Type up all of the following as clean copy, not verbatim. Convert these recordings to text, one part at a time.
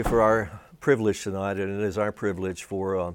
For our privilege tonight, and it is our privilege for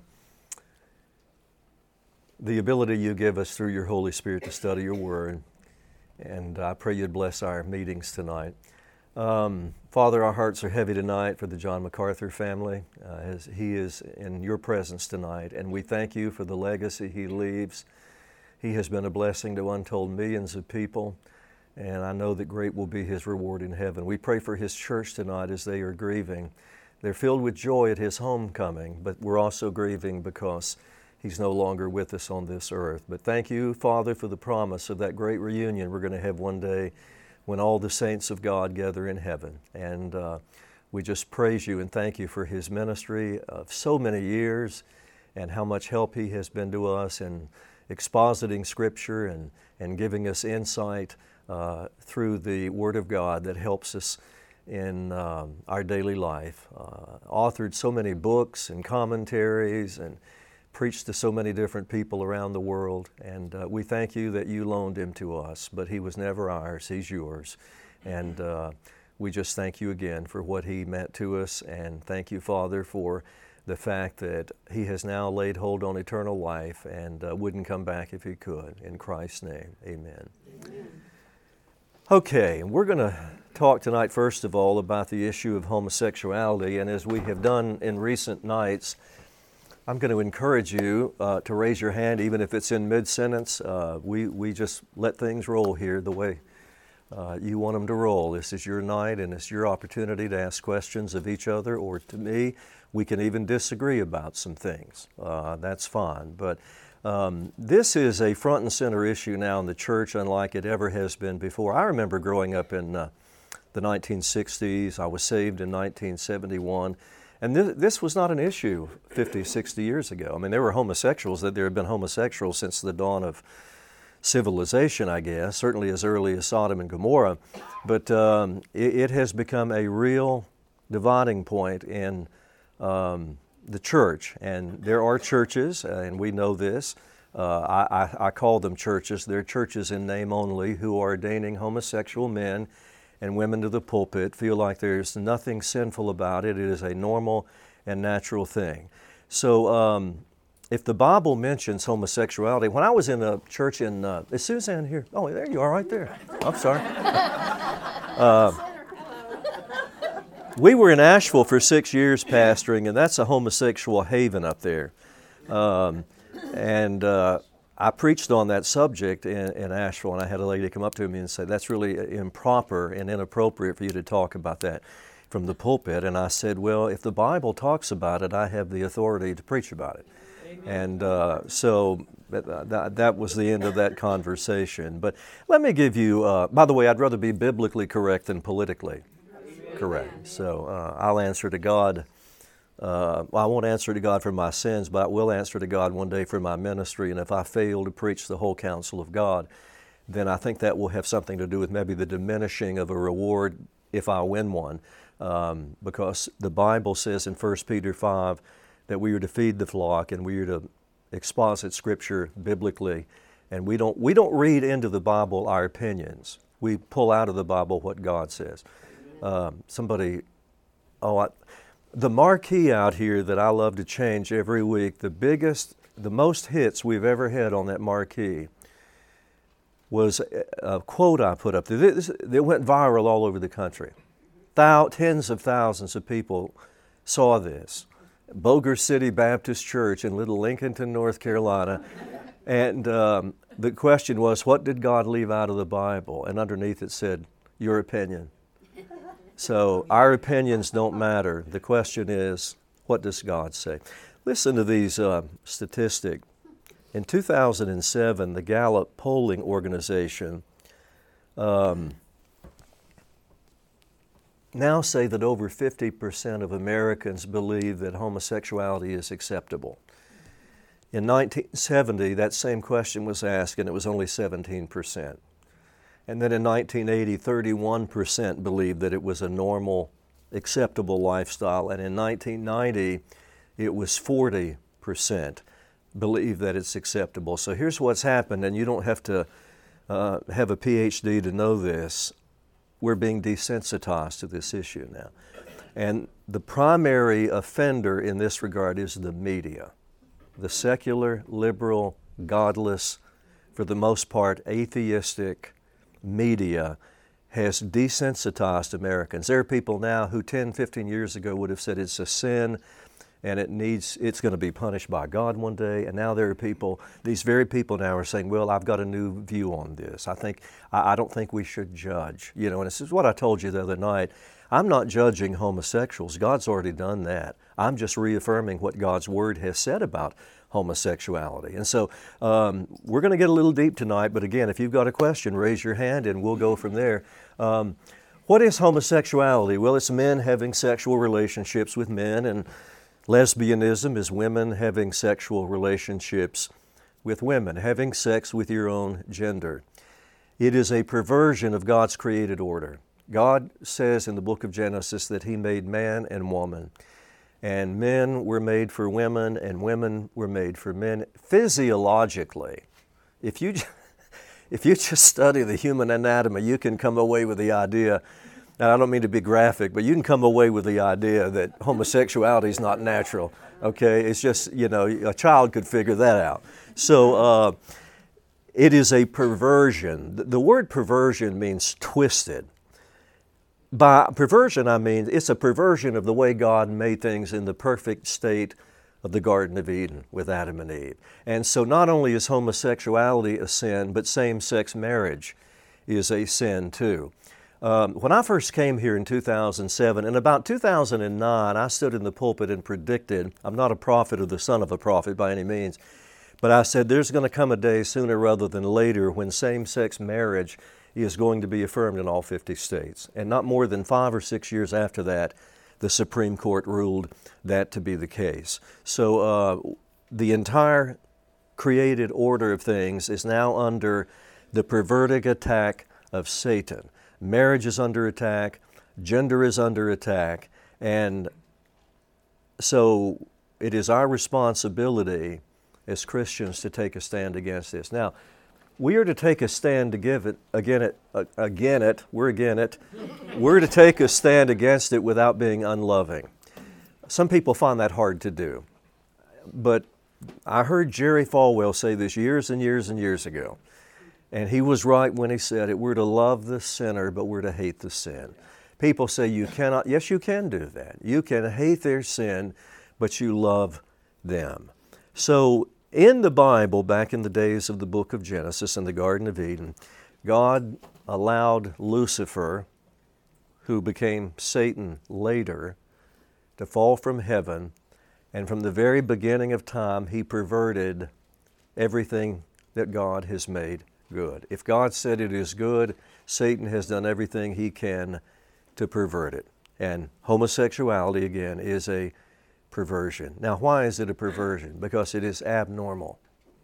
the ability you give us through your Holy Spirit to study your Word. And I pray you'd bless our meetings tonight. Father, our hearts are heavy tonight for the John MacArthur family as he is in your presence tonight. And we thank you for the legacy he leaves. He has been a blessing to untold millions of people. And I know that great will be his reward in heaven. We pray for his church tonight as they are grieving. They're filled with joy at his homecoming, but we're also grieving because he's no longer with us on this earth. But thank you, Father, for the promise of that great reunion we're going to have one day when all the saints of God gather in heaven. And we just praise you and thank you for his ministry of so many years and how much help he has been to us in expositing Scripture and giving us insight through the Word of God that helps us in our daily life. Authored so many books and commentaries and preached to so many different people around the world. And we thank you that you loaned him to us, but he was never ours, he's yours. And we just thank you again for what he meant to us. And thank you, Father, for the fact that he has now laid hold on eternal life and wouldn't come back if he could. In Christ's name, amen. Amen. Okay, we're going to talk tonight, first of all, about the issue of homosexuality. And as we have done in recent nights, I'm going to encourage you to raise your hand, even if it's in mid-sentence. We just let things roll here the way you want them to roll. This is your night, and it's your opportunity to ask questions of each other or to me. We can even disagree about some things. That's fine. But this is a front and center issue now in the church, unlike it ever has been before. I remember growing up in the 1960s. I was saved in 1971. And this was not an issue 50, 60 years ago. I mean, there were homosexuals, that there had been homosexuals since the dawn of civilization, I guess, certainly as early as Sodom and Gomorrah. But it has become a real dividing point in the church. And there are churches, and we know this, I call them churches. They're churches in name only who are ordaining homosexual men and women to the pulpit, feel like there's nothing sinful about it. It is a normal and natural thing. So if the Bible mentions homosexuality, when I was in a church in, is Suzanne here? Oh, there you are right there. I'm sorry. We were in Asheville for 6 years pastoring, and that's a homosexual haven up there. I preached on that subject in Asheville, and I had a lady come up to me and say, that's really improper and inappropriate for you to talk about that from the pulpit. And I said, well, if the Bible talks about it, I have the authority to preach about it. Amen. And so that was the end of that conversation. But let me give you, by the way, I'd rather be biblically correct than politically correct. So I'll answer to God. I won't answer to God for my sins, but I will answer to God one day for my ministry. And if I fail to preach the whole counsel of God, then I think that will have something to do with maybe the diminishing of a reward if I win one. Because the Bible says in 1 Peter 5 that we are to feed the flock and we are to exposit Scripture biblically. And we don't read into the Bible our opinions. We pull out of the Bible what God says. The marquee out here that I love to change every week, the most hits we've ever had on that marquee was a quote I put up there. It went viral all over the country. Tens of thousands of people saw this. Boger City Baptist Church in Little Lincolnton, North Carolina. And the question was, what did God leave out of the Bible? And underneath it said, your opinion. So our opinions don't matter. The question is, what does God say? Listen to these statistics. In 2007, the Gallup polling organization now say that over 50% of Americans believe that homosexuality is acceptable. In 1970, that same question was asked, and it was only 17%. And then in 1980, 31% believed that it was a normal, acceptable lifestyle. And in 1990, it was 40% believe that it's acceptable. So here's what's happened, and you don't have to have a PhD to know this. We're being desensitized to this issue now. And the primary offender in this regard is the media. The secular, liberal, godless, for the most part atheistic media has desensitized Americans. There are people now who 10, 15 years ago would have said it's a sin and it's going to be punished by God one day. And now there are people, these very people now are saying, well, I've got a new view on this. I don't think we should judge. You know, and this is what I told you the other night. I'm not judging homosexuals. God's already done that. I'm just reaffirming what God's Word has said about homosexuality. And so we're going to get a little deep tonight, but again, if you've got a question, raise your hand and we'll go from there. What is homosexuality? Well, it's men having sexual relationships with men, and lesbianism is women having sexual relationships with women, having sex with your own gender. It is a perversion of God's created order. God says in the book of Genesis that He made man and woman, and men were made for women and women were made for men. Physiologically, if you just study the human anatomy, you can come away with the idea, and I don't mean to be graphic, but you can come away with the idea that homosexuality is not natural, okay? It's just, you know, a child could figure that out. So it is a perversion. The word perversion means twisted. By perversion, I mean it's a perversion of the way God made things in the perfect state of the Garden of Eden with Adam and Eve. And so not only is homosexuality a sin, but same-sex marriage is a sin too. When I first came here in 2007, in about 2009, I stood in the pulpit and predicted, I'm not a prophet or the son of a prophet by any means, but I said there's going to come a day sooner rather than later when same-sex marriage is going to be affirmed in all 50 states. And not more than 5 or 6 years after that, the Supreme Court ruled that to be the case. So the entire created order of things is now under the perverted attack of Satan. Marriage is under attack, gender is under attack, and so it is our responsibility as Christians to take a stand against this. Now, we are to take a stand to give it, we're to take a stand against it without being unloving. Some people find that hard to do. But I heard Jerry Falwell say this years and years and years ago. And he was right when he said it, we're to love the sinner, but we're to hate the sin. People say you cannot, yes you can do that. You can hate their sin, but you love them. So in the Bible, back in the days of the book of Genesis in the Garden of Eden, God allowed Lucifer, who became Satan later, to fall from heaven, and from the very beginning of time, he perverted everything that God has made good. If God said it is good, Satan has done everything he can to pervert it. And homosexuality, again, is a perversion. Now, why is it a perversion? Because it is abnormal.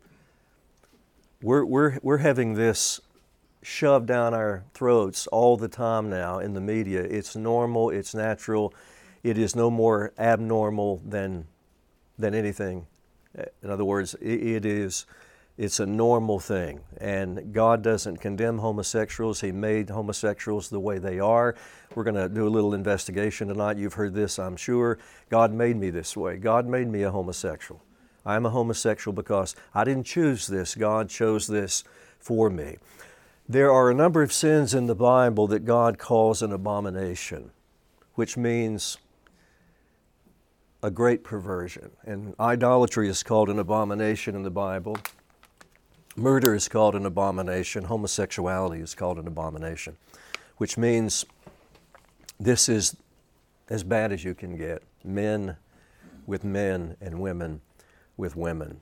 We're having this shoved down our throats all the time now in the media. It's normal, it's natural, it is no more abnormal than anything. In other words, it's a normal thing. And God doesn't condemn homosexuals. He made homosexuals the way they are. We're going to do a little investigation tonight. You've heard this, I'm sure. God made me this way. God made me a homosexual. I'm a homosexual because I didn't choose this. God chose this for me. There are a number of sins in the Bible that God calls an abomination, which means a great perversion. And idolatry is called an abomination in the Bible. Murder is called an abomination. Homosexuality is called an abomination, which means this is as bad as you can get. Men with men and women with women.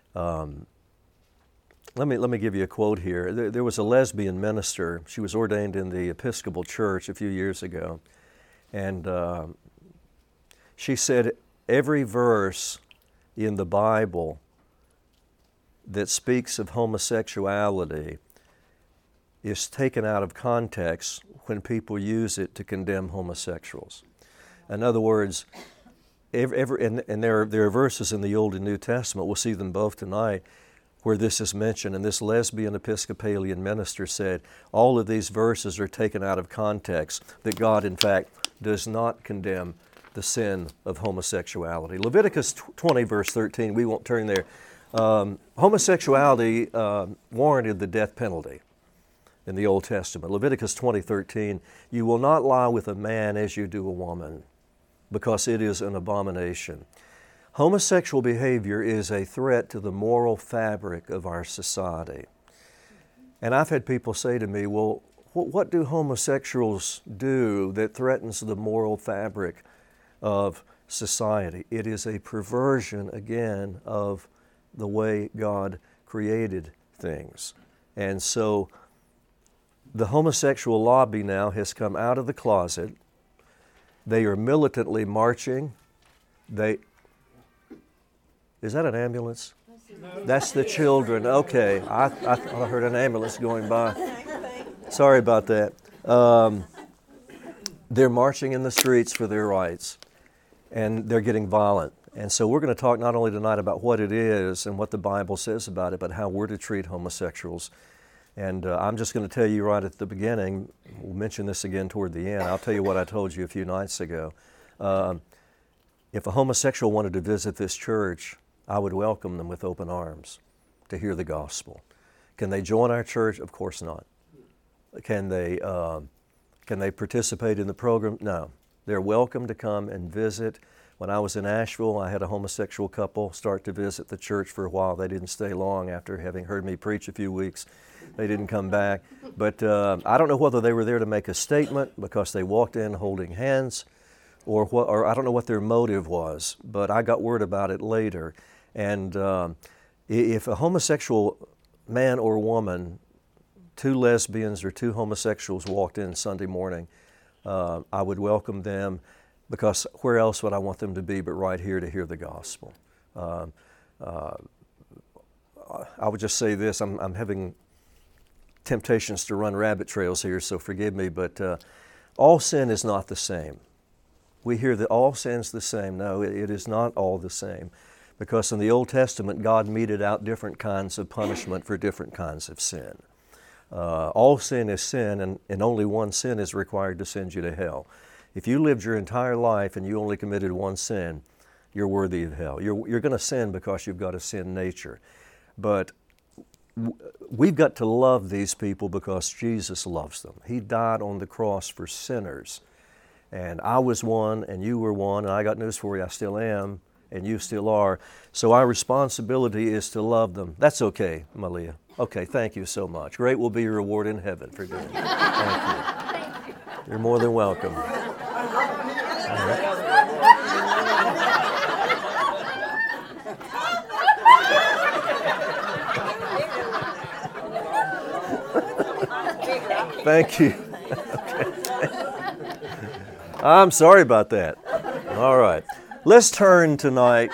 Let me give you a quote here. There was a lesbian minister. She was ordained in the Episcopal Church a few years ago. And she said every verse in the Bible that speaks of homosexuality is taken out of context when people use it to condemn homosexuals. In other words, and there are verses in the Old and New Testament, we'll see them both tonight, where this is mentioned, and this lesbian Episcopalian minister said all of these verses are taken out of context, that God, in fact, does not condemn the sin of homosexuality. Leviticus 20, verse 13, we won't turn there. Homosexuality warranted the death penalty in the Old Testament. Leviticus 20:13, you will not lie with a man as you do a woman, because it is an abomination. Homosexual behavior is a threat to the moral fabric of our society. And I've had people say to me, well, what do homosexuals do that threatens the moral fabric of society? It is a perversion, again, of the way God created things. And so the homosexual lobby now has come out of the closet. They are militantly marching. Is that an ambulance? No. That's the children. Okay. I heard an ambulance going by. Sorry about that. They're marching in the streets for their rights, and they're getting violent. And so we're going to talk not only tonight about what it is and what the Bible says about it, but how we're to treat homosexuals. And I'm just going to tell you right at the beginning, we'll mention this again toward the end. I'll tell you what I told you a few nights ago. If a homosexual wanted to visit this church, I would welcome them with open arms to hear the gospel. Can they join our church? Of course not. Can they participate in the program? No. They're welcome to come and visit. When I was in Asheville, I had a homosexual couple start to visit the church for a while. They didn't stay long after having heard me preach a few weeks. They didn't come back. But I don't know whether they were there to make a statement because they walked in holding hands, or I don't know what their motive was, but I got word about it later. And if a homosexual man or woman, two lesbians or two homosexuals walked in Sunday morning, I would welcome them, because where else would I want them to be but right here to hear the gospel? I would just say this, I'm having temptations to run rabbit trails here, so forgive me, but all sin is not the same. We hear that all sin's the same. No, it is not all the same. Because in the Old Testament, God meted out different kinds of punishment for different kinds of sin. All sin is sin, and only one sin is required to send you to hell. If you lived your entire life and you only committed one sin, you're worthy of hell. You're going to sin because you've got a sin nature. But we've got to love these people because Jesus loves them. He died on the cross for sinners. And I was one, and you were one, and I got news for you, I still am, and you still are. So our responsibility is to love them. That's okay, Malia. Okay, thank you so much. Great will be your reward in heaven for doing that. Thank you. You're more than welcome. All right. Thank you. Okay. I'm sorry about that. All right. Let's turn tonight.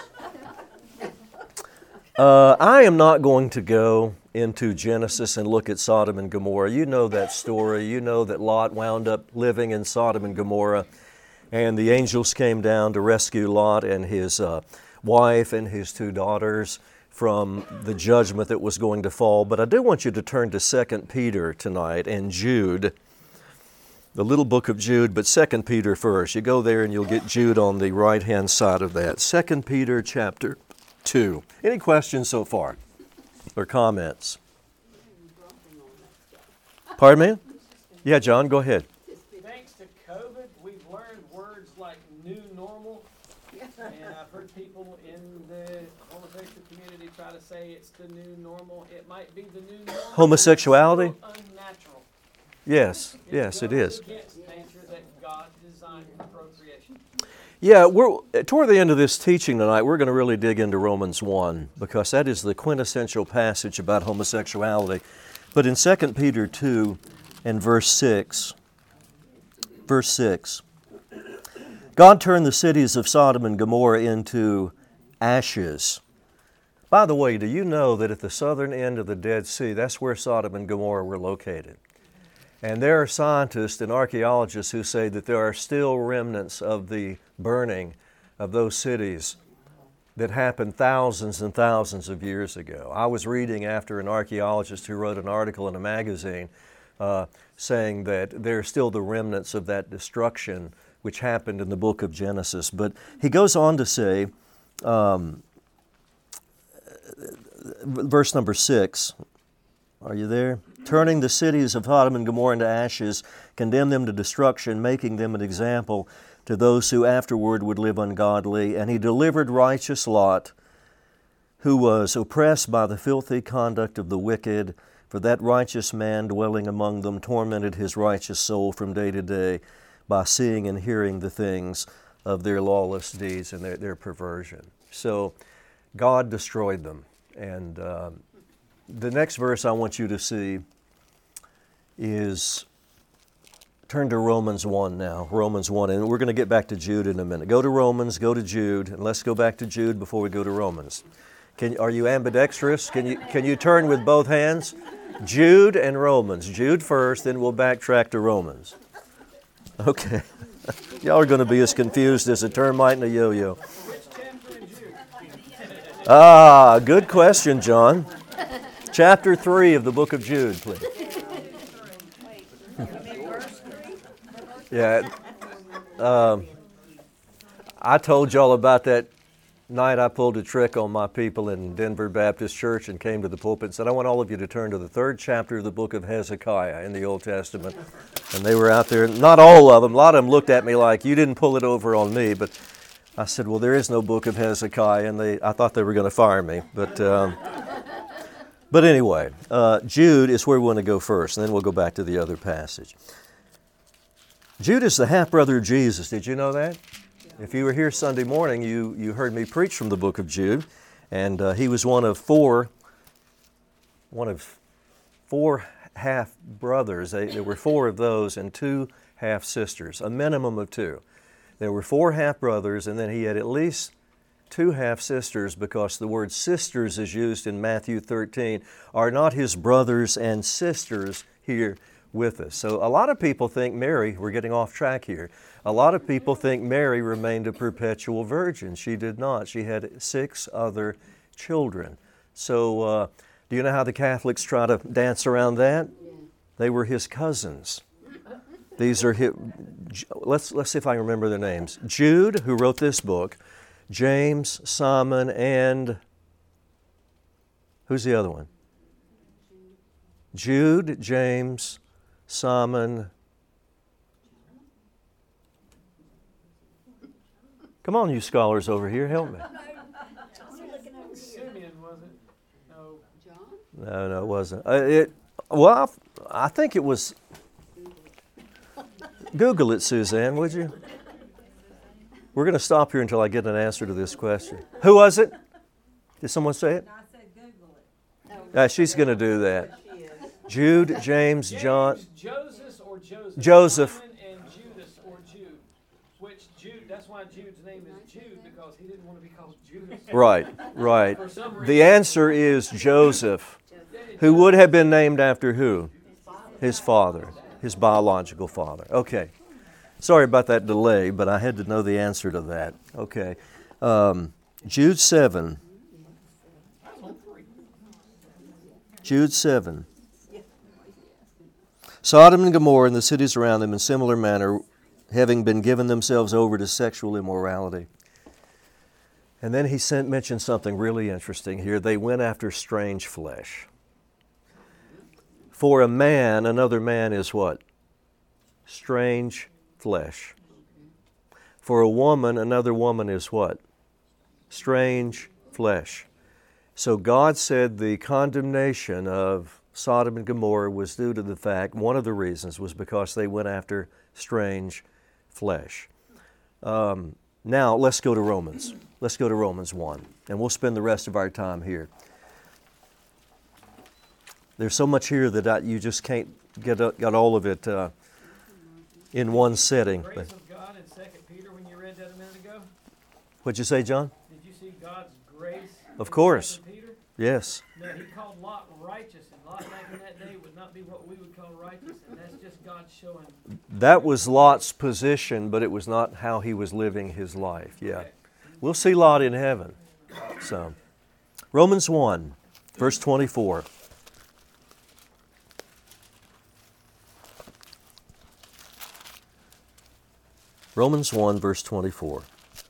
I am not going to go into Genesis and look at Sodom and Gomorrah. You know that story. You know that Lot wound up living in Sodom and Gomorrah, and the angels came down to rescue Lot and his wife and his two daughters from the judgment that was going to fall. But I do want you to turn to 2 Peter tonight and Jude, the little book of Jude, but 2 Peter first. You go there and you'll get Jude on the right-hand side of that. 2 Peter chapter 2. Any questions so far or comments? Pardon me? Yeah, John, go ahead. Thanks to COVID, we've learned words like new normal, and I've heard people in the homosexual community try to say it's the new normal. It might be the new normal. Homosexuality? It's unnatural. Yes, yes, it is. Against nature that God designed for procreation. Yeah, toward the end of this teaching tonight, we're going to really dig into Romans 1, because that is the quintessential passage about homosexuality. But in 2 Peter 2 and verse 6, God turned the cities of Sodom and Gomorrah into ashes. By the way, do you know that at the southern end of the Dead Sea, that's where Sodom and Gomorrah were located? And there are scientists and archaeologists who say that there are still remnants of the burning of those cities that happened thousands and thousands of years ago. I was reading after an archaeologist who wrote an article in a magazine saying that there are still the remnants of that destruction which happened in the book of Genesis. But he goes on to say, verse number 6, are you there? Turning the cities of Sodom and Gomorrah into ashes, condemned them to destruction, making them an example to those who afterward would live ungodly. And he delivered righteous Lot, who was oppressed by the filthy conduct of the wicked, for that righteous man dwelling among them tormented his righteous soul from day to day by seeing and hearing the things of their lawless deeds and their perversion. So God destroyed them. And the next verse I want you to see is, turn to Romans 1 now, Romans 1, and we're going to get back to Jude in a minute. Go to Romans, go to Jude, and let's go back to Jude before we go to Romans. Are you ambidextrous? Can you turn with both hands? Jude and Romans. Jude first, then we'll backtrack to Romans. Okay. Y'all are going to be as confused as a termite and a yo-yo. Good question, John. Chapter 3 of the book of Jude, please. Yeah. I told y'all about that night I pulled a trick on my people in Denver Baptist Church and came to the pulpit and said, I want all of you to turn to the 3rd chapter of the book of Hezekiah in the Old Testament. And they were out there, not all of them, a lot of them looked at me like, you didn't pull it over on me, but I said, well, there is no book of Hezekiah, and I thought they were going to fire me. But anyway, Jude is where we want to go first, and then we'll go back to the other passage. Jude is the half-brother of Jesus. Did you know that? Yeah. If you were here Sunday morning, you heard me preach from the book of Jude, and he was one of four half-brothers. There were 4 of those and 2 half-sisters, a minimum of 2. There were 4 half-brothers, and then he had at least 2 half-sisters, because the word sisters is used in Matthew 13, are not his brothers and sisters here with us. So a lot of people think Mary, we're getting off track here, a lot of people think Mary remained a perpetual virgin. She did not. She had 6 other children. So do you know how the Catholics try to dance around that? They were his cousins. These are his, let's see if I can remember their names. Jude, who wrote this book, James, Simon, and who's the other one? Jude, James, Simon. Come on, you scholars over here, help me. Simeon, was it? No. John? No, it wasn't. I think it was. Google it, Suzanne, would you? We're going to stop here until I get an answer to this question. Who was it? Did someone say it? I said Google it. She's going to do that. Jude, James, John. Joseph or Joseph. Joseph. Simon and Judas or Jude. Which Jude, that's why Jude's name is Jude, because he didn't want to be called Judas. Right. The answer is Joseph, who would have been named after who? His father, his biological father. Okay. Sorry about that delay, but I had to know the answer to that. Okay. Jude 7. Jude 7. Sodom and Gomorrah and the cities around them in similar manner, having been given themselves over to sexual immorality. And then he mentioned something really interesting here. They went after strange flesh. For a man, another man is what? Strange flesh. For a woman, another woman is what? Strange flesh. So God said the condemnation of Sodom and Gomorrah was due to the fact, one of the reasons was because they went after strange flesh. Now, let's go to Romans. Let's go to Romans 1, and we'll spend the rest of our time here. There's so much here that you just can't get all of it in one setting. The grace of God in 2 Peter when you read that a minute ago? What'd you say, John? Did you see God's grace? Of course. 2 Peter? Yes. No, he called Lot righteous, and Lot back in that day would not be what we would call righteous, and that's just God showing. That was Lot's position, but it was not how he was living his life. Yeah. We'll see Lot in heaven. So, Romans 1, verse 24. Romans 1, verse 24.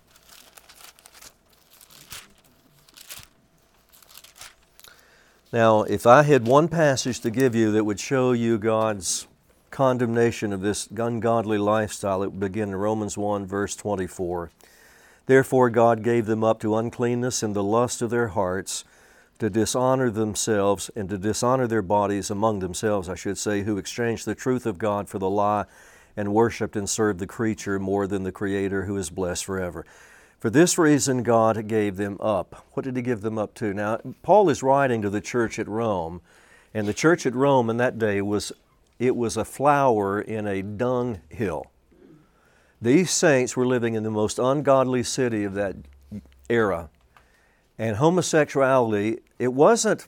Now, if I had one passage to give you that would show you God's condemnation of this ungodly lifestyle, it would begin in Romans 1, verse 24. Therefore God gave them up to uncleanness and the lust of their hearts, to dishonor themselves and to dishonor their bodies among themselves, I should say, who exchanged the truth of God for the lie and worshipped and served the creature more than the Creator, who is blessed forever. For this reason God gave them up. What did He give them up to? Now, Paul is writing to the church at Rome, and the church at Rome in that day was a flower in a dunghill. These saints were living in the most ungodly city of that era. And homosexuality, it wasn't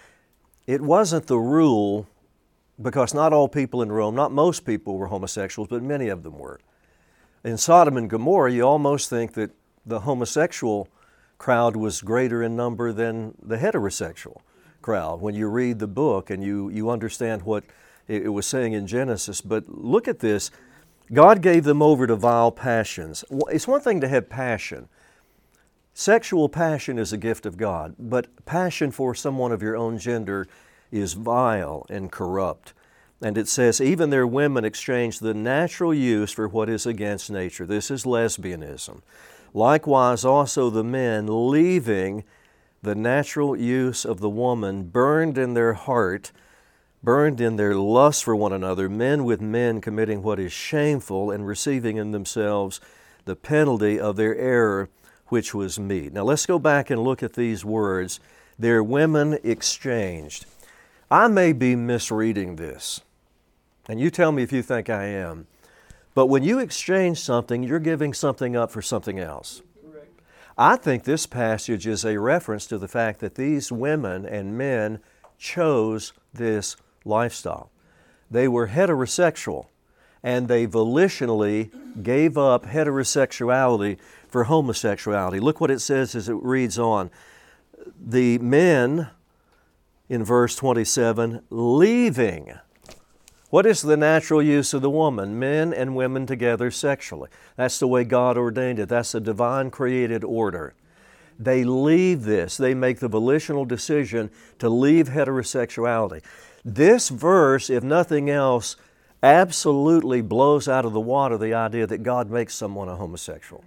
the rule, because not all people in Rome, not most people were homosexuals, but many of them were. In Sodom and Gomorrah, you almost think that the homosexual crowd was greater in number than the heterosexual crowd when you read the book and you understand what it was saying in Genesis. But look at this. God gave them over to vile passions. It's one thing to have passion. Sexual passion is a gift of God, but passion for someone of your own gender is vile and corrupt. And it says, even their women exchanged the natural use for what is against nature. This is lesbianism. Likewise also the men, leaving the natural use of the woman, burned in their heart, burned in their lust for one another, men with men committing what is shameful and receiving in themselves the penalty of their error, which was meet. Now let's go back and look at these words. Their women exchanged. I may be misreading this, and you tell me if you think I am. But when you exchange something, you're giving something up for something else. Correct. I think this passage is a reference to the fact that these women and men chose this lifestyle. They were heterosexual, and they volitionally gave up heterosexuality for homosexuality. Look what it says as it reads on. The men, in verse 27, leaving. What is the natural use of the woman? Men and women together sexually. That's the way God ordained it. That's a divine created order. They leave this. They make the volitional decision to leave heterosexuality. This verse, if nothing else, absolutely blows out of the water the idea that God makes someone a homosexual.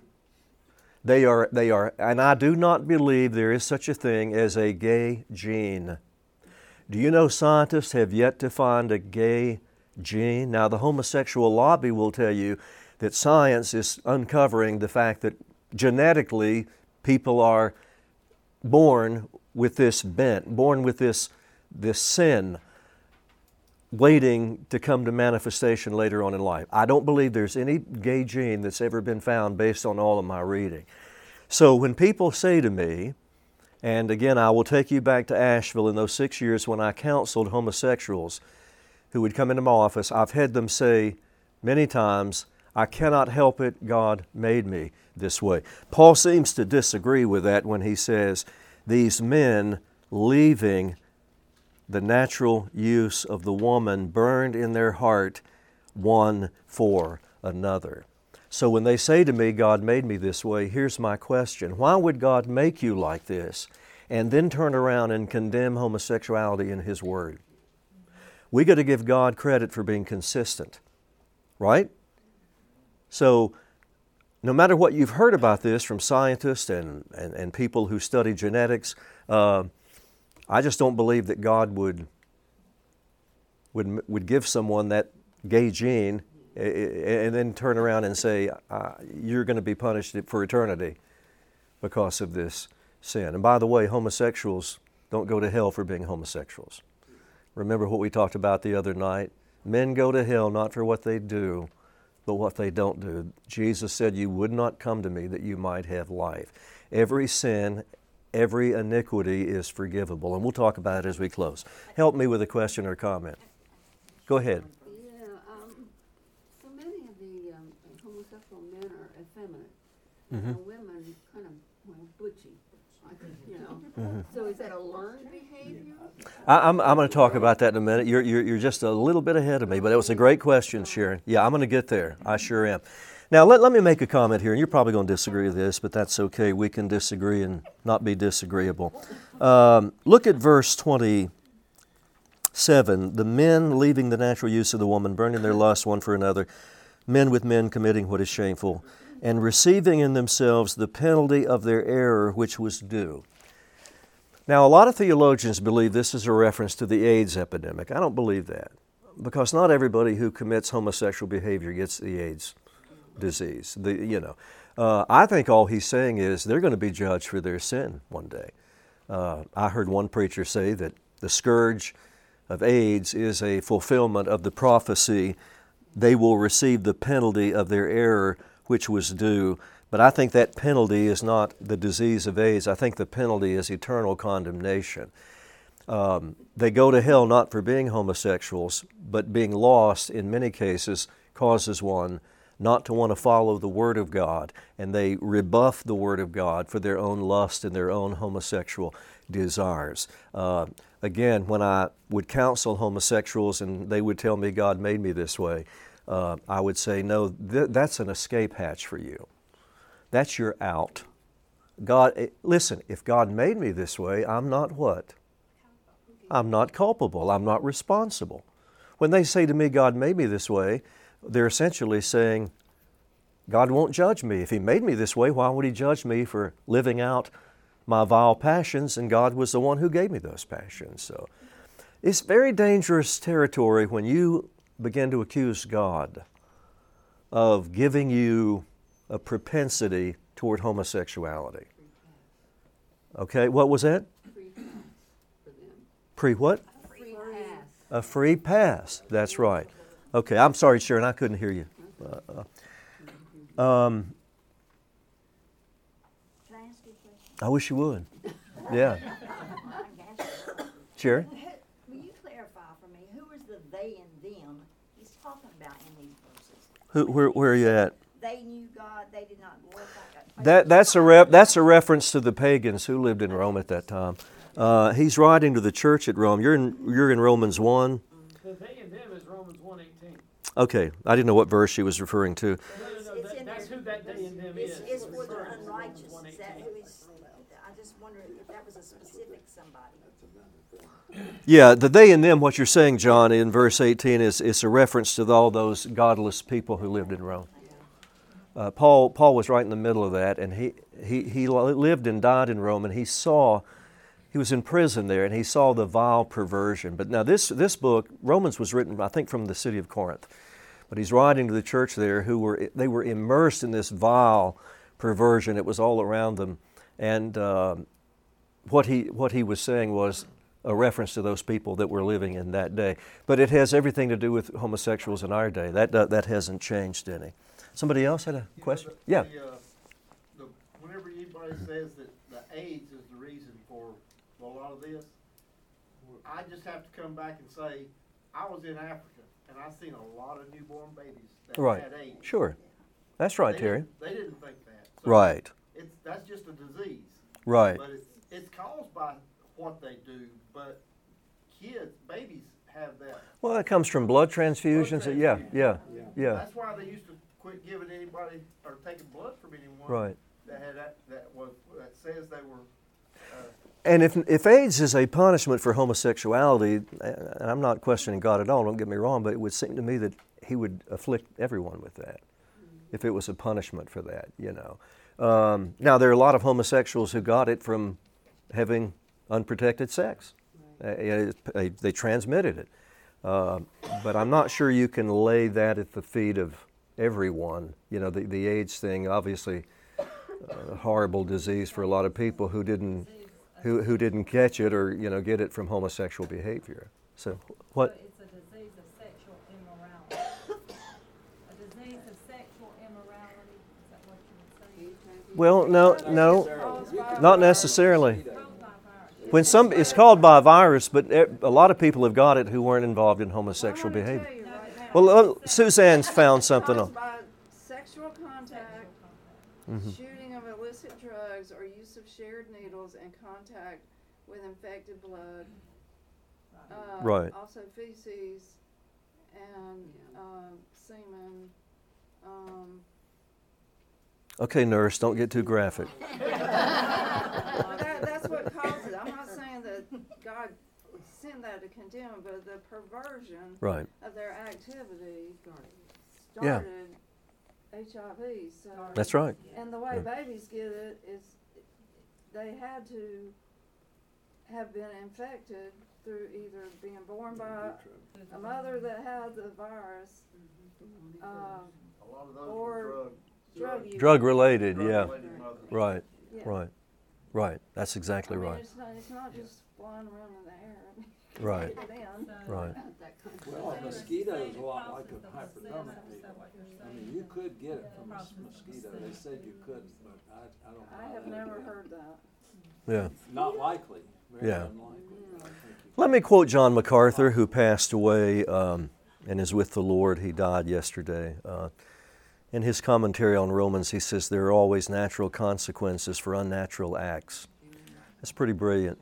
They are, and I do not believe there is such a thing as a gay gene. Do you know scientists have yet to find a gay gene? Now, the homosexual lobby will tell you that science is uncovering the fact that genetically people are born with this bent, born with this sin, waiting to come to manifestation later on in life. I don't believe there's any gay gene that's ever been found based on all of my reading. So when people say to me, and again, I will take you back to Asheville in those 6 years when I counseled homosexuals who would come into my office. I've had them say many times, I cannot help it, God made me this way. Paul seems to disagree with that when he says, these men leaving the natural use of the woman burned in their heart one for another. So when they say to me, God made me this way, here's my question. Why would God make you like this and then turn around and condemn homosexuality in His Word? We got to give God credit for being consistent, right? So no matter what you've heard about this from scientists and people who study genetics, I just don't believe that God would give someone that gay gene and then turn around and say, you're going to be punished for eternity because of this sin. And by the way, homosexuals don't go to hell for being homosexuals. Remember what we talked about the other night? Men go to hell not for what they do, but what they don't do. Jesus said, you would not come to me that you might have life. Every sin, every iniquity is forgivable. And we'll talk about it as we close. Help me with a question or comment. Go ahead. So many of the homosexual men are effeminate. Mm-hmm. Women kind of, butchy. that a learned behavior? I'm going to talk about that in a minute. You're just a little bit ahead of me, but it was a great question, Sharon. Yeah, I'm going to get there. I sure am. Now, let me make a comment here, and you're probably going to disagree with this, but that's okay. We can disagree and not be disagreeable. Look at verse 27. The men leaving the natural use of the woman, burning their lust one for another, men with men committing what is shameful, and receiving in themselves the penalty of their error which was due. Now, a lot of theologians believe this is a reference to the AIDS epidemic. I don't believe that, because not everybody who commits homosexual behavior gets the AIDS disease. I think all he's saying is they're going to be judged for their sin one day. I heard one preacher say that the scourge of AIDS is a fulfillment of the prophecy, they will receive the penalty of their error which was due. But I think that penalty is not the disease of AIDS. I think the penalty is eternal condemnation. They go to hell not for being homosexuals, but being lost in many cases causes one not to want to follow the Word of God, and they rebuff the Word of God for their own lust and their own homosexual desires. Again, when I would counsel homosexuals and they would tell me God made me this way, I would say, no, that's an escape hatch for you. That's your out. Listen, if God made me this way, I'm not what? I'm not culpable. I'm not responsible. When they say to me, God made me this way, they're essentially saying, God won't judge me. If He made me this way, why would He judge me for living out my vile passions? And God was the one who gave me those passions. So it's very dangerous territory when you begin to accuse God of giving you a propensity toward homosexuality. Okay, what was that? Free pass for them. What? Free pass. A free pass. That's right. Okay, I'm sorry, Sharon, I couldn't hear you. Can I ask you a question? I wish you would. Yeah. Sharon? Will you clarify for me, who is the they and them he's talking about in these verses? Where are you at? They knew God, they did not glorify God. That's a reference to the pagans who lived in Rome at that time. He's writing to the church at Rome. You're in Romans 1. The they and them is Romans 1:18. Okay, I didn't know what verse she was referring to. It's in That's there. who that they and them is. It's for the Romans unrighteous. Is 1:18. that who is, I just wondered if that was a specific somebody. Yeah, the they and them, what you're saying, John, in verse 18 is a reference to all those godless people who lived in Rome. Paul was right in the middle of that, and he lived and died in Rome, and he was in prison there, and he saw the vile perversion. But now this book, Romans, was written, I think, from the city of Corinth. But he's writing to the church there they were immersed in this vile perversion. It was all around them. And what he was saying was a reference to those people that were living in that day. But it has everything to do with homosexuals in our day. That hasn't changed any. Somebody else had a question? Yeah. Whenever anybody says that the AIDS is the reason for a lot of this, I just have to come back and say, I was in Africa and I seen a lot of newborn babies that Right. had AIDS. Sure. That's right, Terry. They didn't think that. So Right. That's just a disease. Right. But it's caused by what they do. But babies have that. Well, it comes from blood transfusions. Yeah. That's why they used to quit giving anybody or taking blood from anyone Right. that had that says they were. And if AIDS is a punishment for homosexuality, and I'm not questioning God at all, don't get me wrong, but it would seem to me that He would afflict everyone with that if it was a punishment for that, Now, there are a lot of homosexuals who got it from having unprotected sex. They transmitted it. But I'm not sure you can lay that at the feet of everyone. The AIDS thing, obviously, a horrible disease for a lot of people who didn't catch it or get it from homosexual behavior. So what? So it's a disease of sexual immorality. A disease of sexual immorality. Is that what you would say? Well, no, not necessarily. It's called by virus. When it's called by a virus, but a lot of people have got it who weren't involved in homosexual Well, I wanna behavior. tell you right now, Well, Suzanne's found something caused on. by sexual contact, shooting of illicit drugs, or use of shared needles, and contact with infected blood. Right. Also feces and semen. Okay, nurse, don't get too graphic. That's what caused it. I'm not saying that God sent that to condemn, but the perversion Right. of their activity Yeah. started HIV. So That's right. and the way Yeah. babies get it is they had to have been infected through either being born by a mother that had the virus, A lot of those or were drug use. Drug related, yeah. drug-related mothers. Right, Yeah. right. That's exactly I mean, right. It's not just flying around in the air. Right. Get it in. Right. Well, a mosquito is a lot like a Is hypodermic that needle. what you're I mean, saying? you could get it from a mosquito. They said you couldn't, but I don't know. I how have that never goes. heard that. Yeah. Not likely, very Yeah. unlikely. I think you- Let me quote John MacArthur, who passed away and is with the Lord. He died yesterday. In his commentary on Romans, he says there are always natural consequences for unnatural acts. That's pretty brilliant.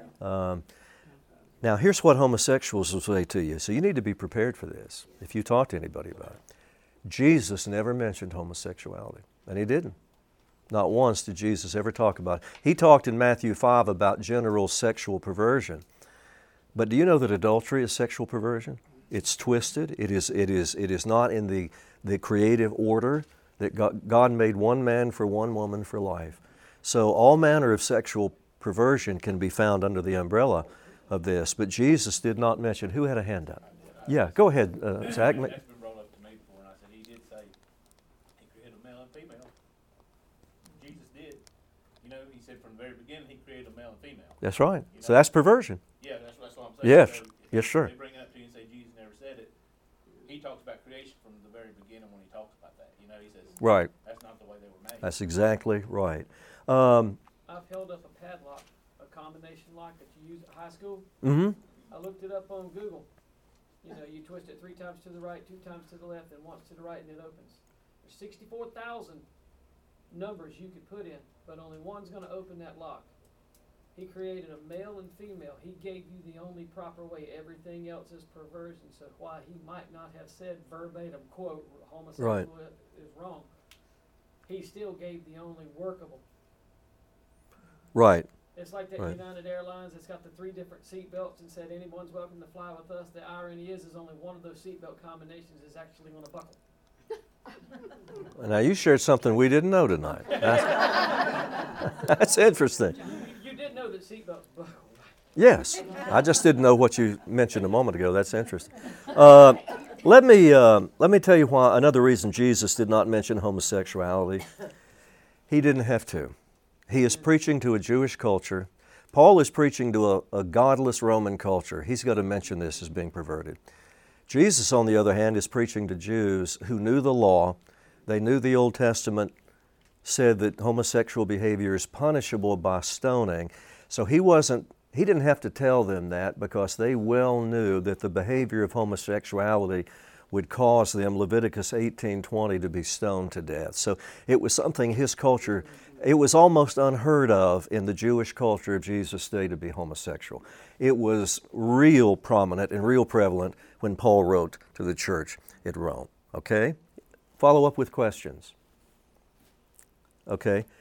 Now, here's what homosexuals will say to you. So you need to be prepared for this if you talk to anybody about it. Jesus never mentioned homosexuality, and he didn't. Not once did Jesus ever talk about it. He talked in Matthew 5 about general sexual perversion. But do you know that adultery is sexual perversion? It's twisted. It is not in the creative order that God made one man for one woman for life. So all manner of sexual perversion can be found under the umbrella of this. But Jesus did not mention. Who had a hand up? Yeah, go ahead, Zach. That's been brought up to me before, and I said he did say he created a male and female. Jesus did. You know, he said from the very beginning he created a male and female. That's right. So that's perversion. Yeah, that's what I'm saying. Yes. So if Yes, sir. They bring it up to you and say Jesus never said it. He talks about creation from the very beginning when he talks about that. You know, he says Right. that's not the way they were made. That's exactly right. I've held up a padlock, a combination lock that you use at high school. Mm-hmm. I looked it up on Google. You know, you twist it 3 times to the right, 2 times to the left, and once to the right, and it opens. There's 64,000 numbers you could put in, but only one's going to open that lock. He created a male and female. He gave you the only proper way. Everything else is perversion. So while he might not have said verbatim, quote, homosexual is wrong, he still gave the only workable. Right. It's like that Right. United Airlines that's got the 3 different seat belts and said anyone's welcome to fly with us. The irony is only one of those seatbelt combinations is actually going to buckle. Now you shared something we didn't know tonight. That's interesting. You did know that seatbelts buckle. Yes, I just didn't know what you mentioned a moment ago. That's interesting. Let me tell you why. Another reason Jesus did not mention homosexuality. He didn't have to. He is preaching to a Jewish culture. Paul is preaching to a godless Roman culture. He's got to mention this as being perverted. Jesus, on the other hand, is preaching to Jews who knew the law. They knew the Old Testament said that homosexual behavior is punishable by stoning. So he didn't have to tell them that because they well knew that the behavior of homosexuality would cause them, Leviticus 18:20, to be stoned to death. So it was something his culture, it was almost unheard of in the Jewish culture of Jesus' day to be homosexual. It was real prominent and real prevalent when Paul wrote to the church at Rome. Okay? Follow up with questions. Okay?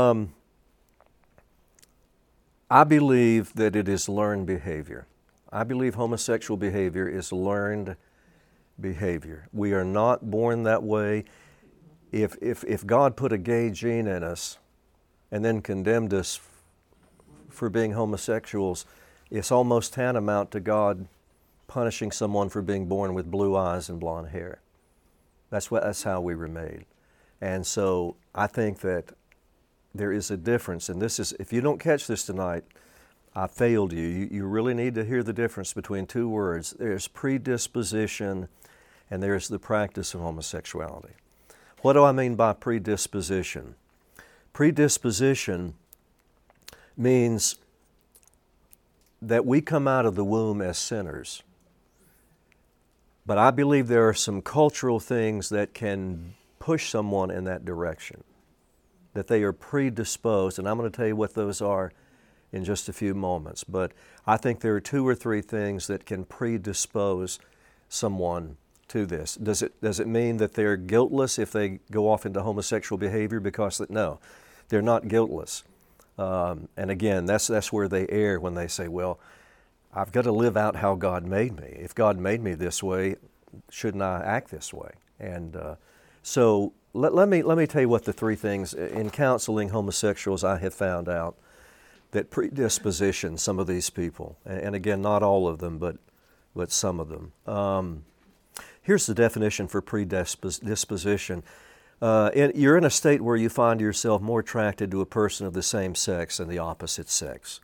I believe that it is learned behavior. I believe homosexual behavior is learned behavior. We are not born that way. If God put a gay gene in us and then condemned us for being homosexuals, it's almost tantamount to God punishing someone for being born with blue eyes and blonde hair. That's how we were made. And so I think that there is a difference, and this is, if you don't catch this tonight, I failed you. You really need to hear the difference between 2 words. There's predisposition and there's the practice of homosexuality. What do I mean by predisposition? Predisposition means that we come out of the womb as sinners. But I believe there are some cultural things that can push someone in that direction, that they are predisposed, and I'm going to tell you what those are in just a few moments. But I think there are 2 or 3 things that can predispose someone to this. Does it mean that they're guiltless if they go off into homosexual behavior? No, they're not guiltless. And again, that's where they err when they say, well, I've got to live out how God made me. If God made me this way, shouldn't I act this way? And so let me tell you what the 3 things in counseling homosexuals I have found out that predisposition some of these people. And again, not all of them, but some of them. Here's the definition for predisposition. You're in a state where you find yourself more attracted to a person of the same sex than the opposite sex.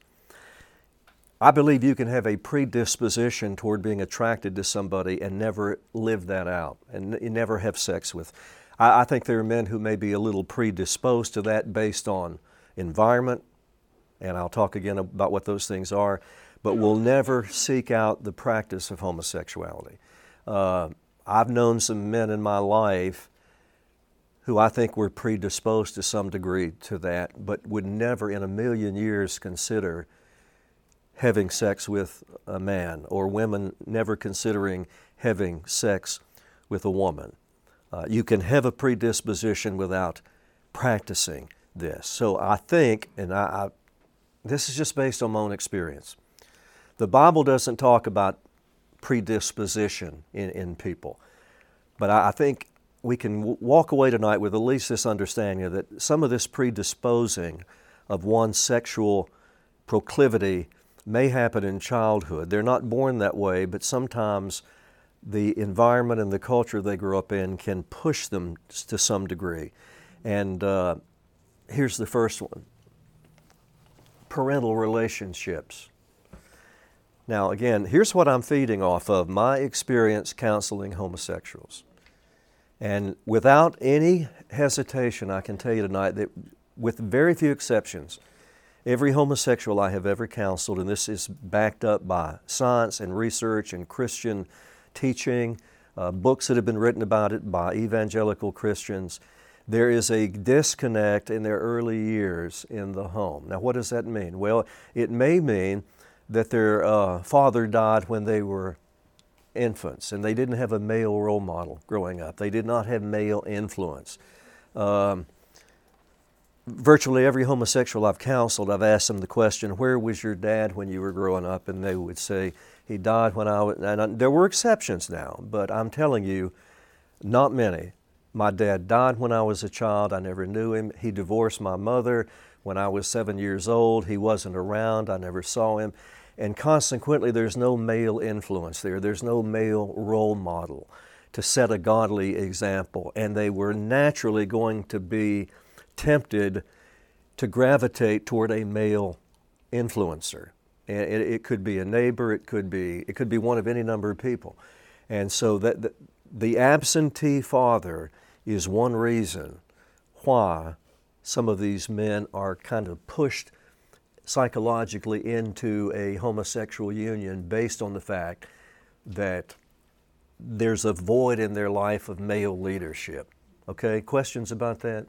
I believe you can have a predisposition toward being attracted to somebody and never live that out and never have sex with. I think there are men who may be a little predisposed to that based on environment, and I'll talk again about what those things are, but will never seek out the practice of homosexuality. I've known some men in my life who I think were predisposed to some degree to that, but would never in a million years consider having sex with a man, or women never considering having sex with a woman. You can have a predisposition without practicing this. So I think, and this is just based on my own experience, the Bible doesn't talk about predisposition in people. But I think we can walk away tonight with at least this understanding that some of this predisposing of one's sexual proclivity may happen in childhood. They're not born that way, but sometimes the environment and the culture they grew up in can push them to some degree. And here's the first one: parental relationships. Now, again, here's what I'm feeding off of: my experience counseling homosexuals. And without any hesitation, I can tell you tonight that with very few exceptions, every homosexual I have ever counseled, and this is backed up by science and research and Christian teaching, books that have been written about it by evangelical Christians, there is a disconnect in their early years in the home. Now, what does that mean? Well, it may mean that their father died when they were infants and they didn't have a male role model growing up. They did not have male influence. Virtually every homosexual I've counseled, I've asked them the question, where was your dad when you were growing up? And they would say, he died when I was, and there were exceptions now, but I'm telling you, not many. My dad died when I was a child. I never knew him. He divorced my mother when I was 7 years old. He wasn't around. I never saw him. And consequently, there's no male influence there. There's no male role model to set a godly example. And they were naturally going to be tempted to gravitate toward a male influencer. And it could be a neighbor, it could be one of any number of people. And so the absentee father is one reason why some of these men are kind of pushed psychologically into a homosexual union based on the fact that there's a void in their life of male leadership. Okay, questions about that?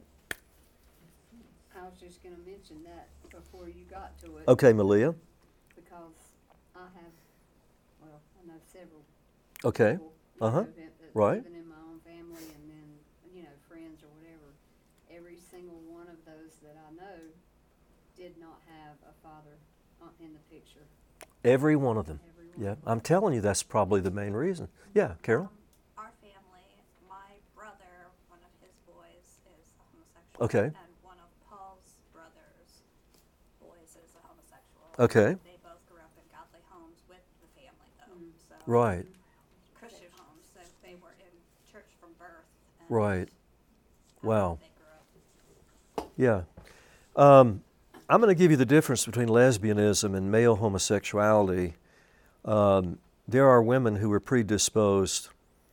I was just gonna mention that before you got to it. Okay, Malia. Because I know several Okay. people, Uh-huh. that Right. even in my own family and then, friends or whatever. Every single one of those that I know did not have a father in the picture. Every one of them. Every one. Yeah, I'm telling you, that's probably the main reason. Yeah, Carol? Our family, my brother, one of his boys is a homosexual. Okay. And one of Paul's brother's boys is a homosexual. Okay. They both grew up in godly homes with the family, though. So Right. Christian homes, so they were in church from birth. And Right. Wow. They grew up. Yeah. I'm going to give you the difference between lesbianism and male homosexuality. There are women who are predisposed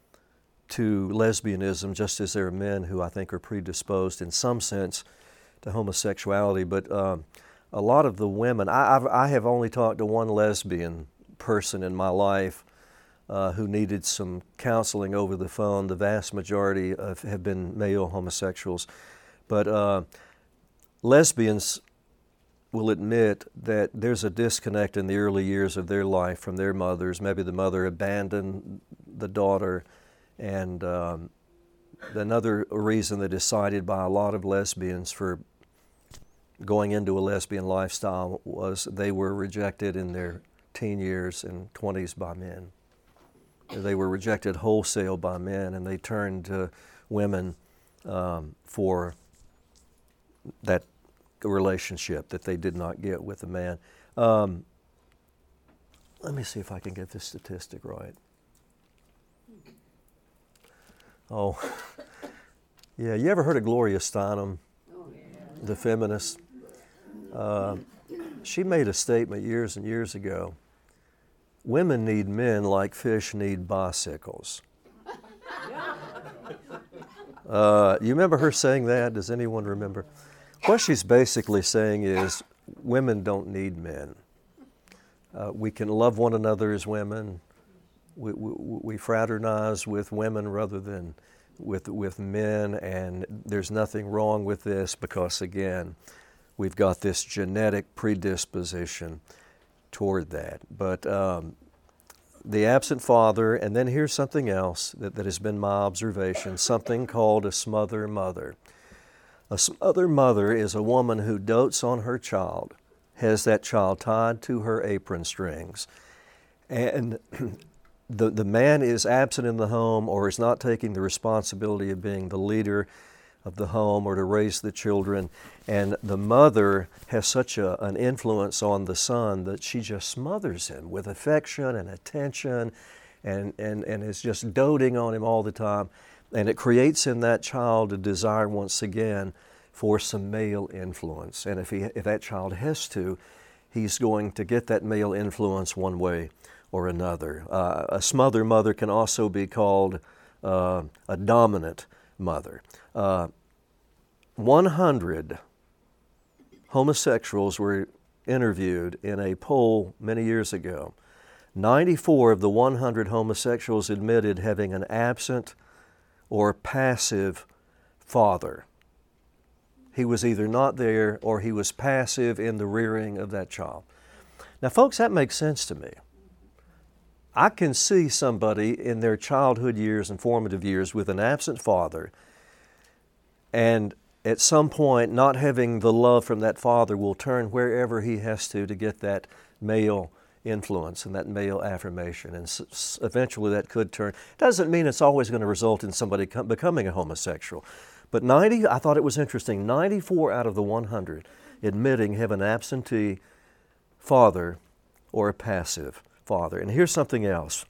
to lesbianism, just as there are men who I think are predisposed in some sense to homosexuality. But a lot of the women, I have only talked to one lesbian person in my life who needed some counseling over the phone. The vast majority have been male homosexuals. But lesbians will admit that there's a disconnect in the early years of their life from their mothers. Maybe the mother abandoned the daughter, and another reason that is cited by a lot of lesbians for going into a lesbian lifestyle was they were rejected in their teen years and 20s by men. They were rejected wholesale by men, and they turned to women for that relationship that they did not get with a man. Let me see if I can get this statistic right. Oh, yeah, you ever heard of Gloria Steinem, the feminist? She made a statement years and years ago. Women need men like fish need bicycles. You remember her saying that? Does anyone remember? What she's basically saying is women don't need men. We can love one another as women. We fraternize with women rather than with men, and there's nothing wrong with this because, again, we've got this genetic predisposition toward that. But the absent father, and then here's something else that has been my observation, something called a smother mother. A smother mother is a woman who dotes on her child, has that child tied to her apron strings, and the man is absent in the home or is not taking the responsibility of being the leader of the home or to raise the children, and the mother has such an influence on the son that she just smothers him with affection and attention and is just doting on him all the time, and it creates in that child a desire once again for some male influence, and if that child has to, he's going to get that male influence one way or another. A smother mother can also be called a dominant mother. 100 homosexuals were interviewed in a poll many years ago. 94 of the 100 homosexuals admitted having an absent or passive father. He was either not there or he was passive in the rearing of that child. Now, folks, that makes sense to me. I can see somebody in their childhood years and formative years with an absent father, and at some point not having the love from that father will turn wherever he has to get that male influence and that male affirmation, and eventually that could turn. Doesn't mean it's always going to result in somebody becoming a homosexual, but I thought it was interesting, 94 out of the 100 admitting have an absentee father or a passive father. And here's something else.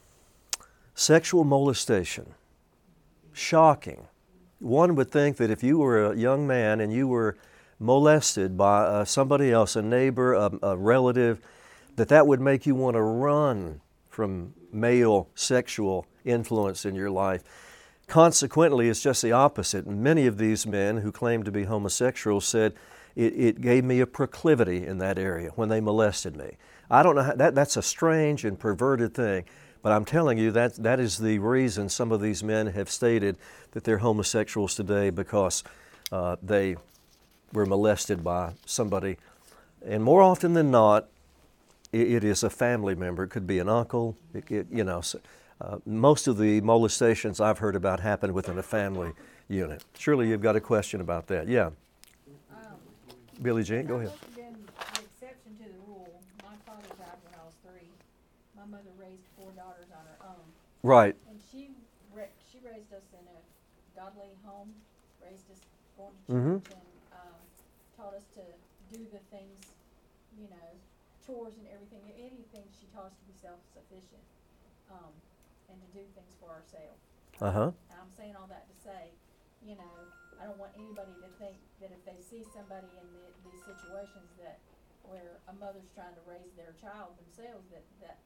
Sexual molestation. Shocking. One would think that if you were a young man and you were molested by somebody else, a neighbor, a relative, that would make you want to run from male sexual influence in your life. Consequently, it's just the opposite. Many of these men who claim to be homosexuals said, it gave me a proclivity in that area when they molested me. I don't know how, that's a strange and perverted thing, but I'm telling you that is the reason some of these men have stated that they're homosexuals today, because they were molested by somebody. And more often than not, it is a family member. It could be an uncle. Most of the molestations I've heard about happen within a family unit. Surely you've got a question about that. Yeah. Billie Jean, go ahead. That must have been the exception to the rule. My father died when I was 3. My mother raised 4 daughters on her own. Right. And she raised us in a godly home, raised us going to church, and taught us to do the things, chores and everything. Anything she taught us to be self-sufficient, and to do things for ourselves. And I'm saying all that to say, I don't want anybody to think that if they see somebody in these situations where a mother's trying to raise their child themselves, they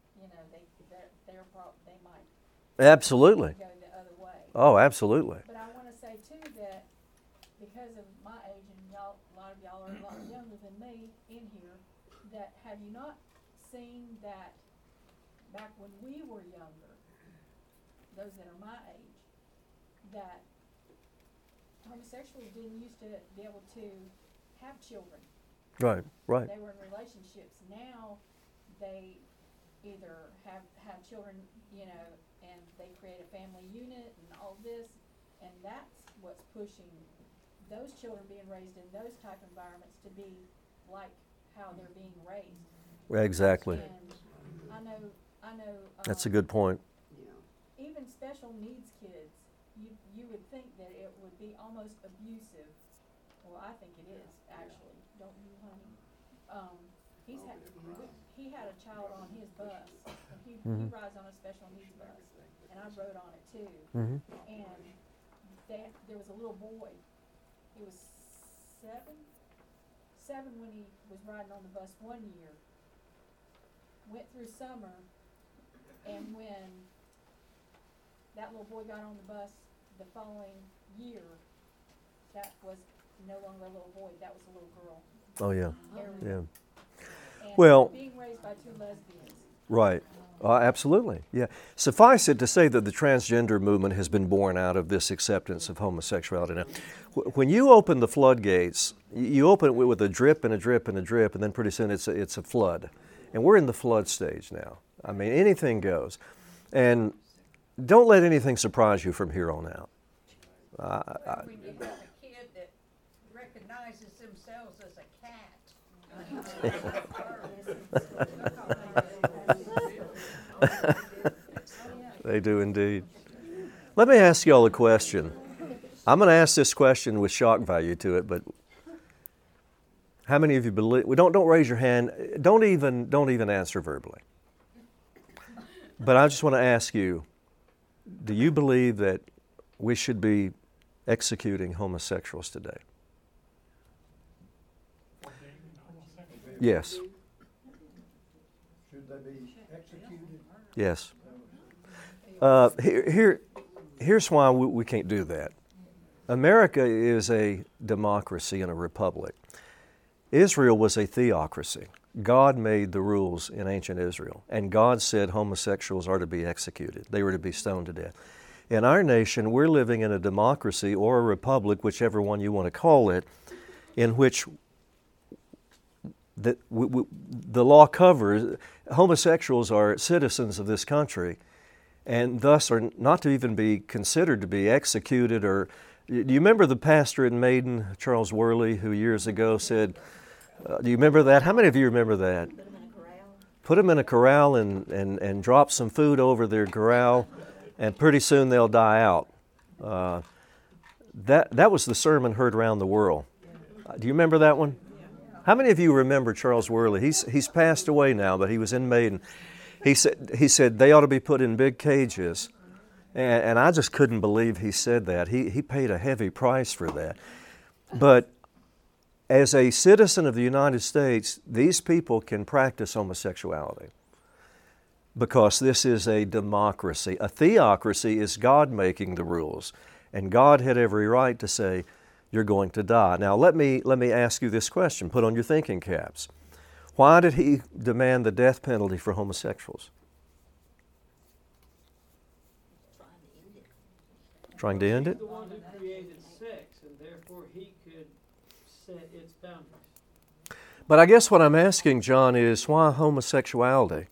might Absolutely. go the other way. Oh, absolutely. But I want to say too that because of my age, and a lot of y'all are a lot younger than me in here, that have you not seen that back when we were younger, those that are my age, that homosexuals didn't used to be able to have children. Right, right. They were in relationships. Now they either have children, you know, and they create a family unit and all this, and that's what's pushing those children being raised in those type of environments to be like how they're being raised. Exactly. And I know. That's a good point. Even special needs kids, you would think that it would be almost abusive. Well, I think it is actually. Don't you, honey? He had a child on his bus. And he rides on a special needs bus, and I rode on it too. Mm-hmm. And there was a little boy. He was seven when he was riding on the bus one year. Went through summer, and when that little boy got on the bus the following year, that was no longer a little boy, that was a little girl. Oh, yeah. Yeah. And Well, being raised by two lesbians. right. Absolutely, yeah. Suffice it to say that the transgender movement has been born out of this acceptance of homosexuality. Now, when you open the floodgates, you open it with a drip and a drip and a drip, and then pretty soon it's a flood. And we're in the flood stage now. I mean, anything goes. And don't let anything surprise you from here on out. When you have a kid that recognizes themselves as a cat. They do indeed. Let me ask you all a question. I'm going to ask this question with shock value to it, but how many of you believe? Don't raise your hand. Don't even answer verbally. But I just want to ask you: do you believe that we should be executing homosexuals today? Yes. Should they be executed? Yes. Here's why we can't do that. America is a democracy and a republic. Israel was a theocracy. God made the rules in ancient Israel, and God said homosexuals are to be executed. They were to be stoned to death. In our nation, we're living in a democracy or a republic, whichever one you want to call it, in which the law covers homosexuals are citizens of this country, and thus are not to even be considered to be executed. Or do you remember the pastor in Maiden, Charles Worley, who years ago said, do you remember that? How many of you remember that? Put them in a corral and drop some food over their corral, and pretty soon they'll die out. That was the sermon heard around the world. Do you remember that one? How many of you remember Charles Worley? He's passed away now, but he was in Maiden. He said they ought to be put in big cages, and I just couldn't believe he said that. He paid a heavy price for that. But as a citizen of the United States, these people can practice homosexuality because this is a democracy. A theocracy is God making the rules, and God had every right to say, you're going to die. Now let me ask you this question. Put on your thinking caps. Why did he demand the death penalty for homosexuals? Trying to end it? He's the one who created sex, and therefore he could set its boundaries. But I guess what I'm asking, John, is why homosexuality?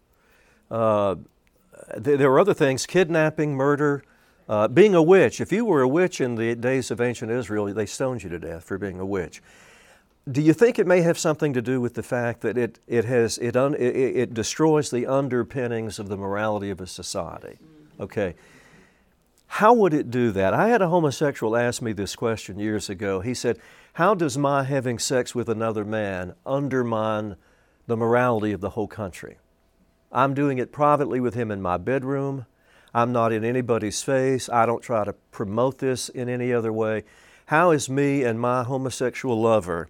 There were other things, kidnapping, murder, being a witch. If you were a witch in the days of ancient Israel, they stoned you to death for being a witch. Do you think it may have something to do with the fact that it destroys the underpinnings of the morality of a society? Okay. How would it do that? I had a homosexual ask me this question years ago. He said, how does my having sex with another man undermine the morality of the whole country? I'm doing it privately with him in my bedroom. I'm not in anybody's face. I don't try to promote this in any other way. How is me and my homosexual lover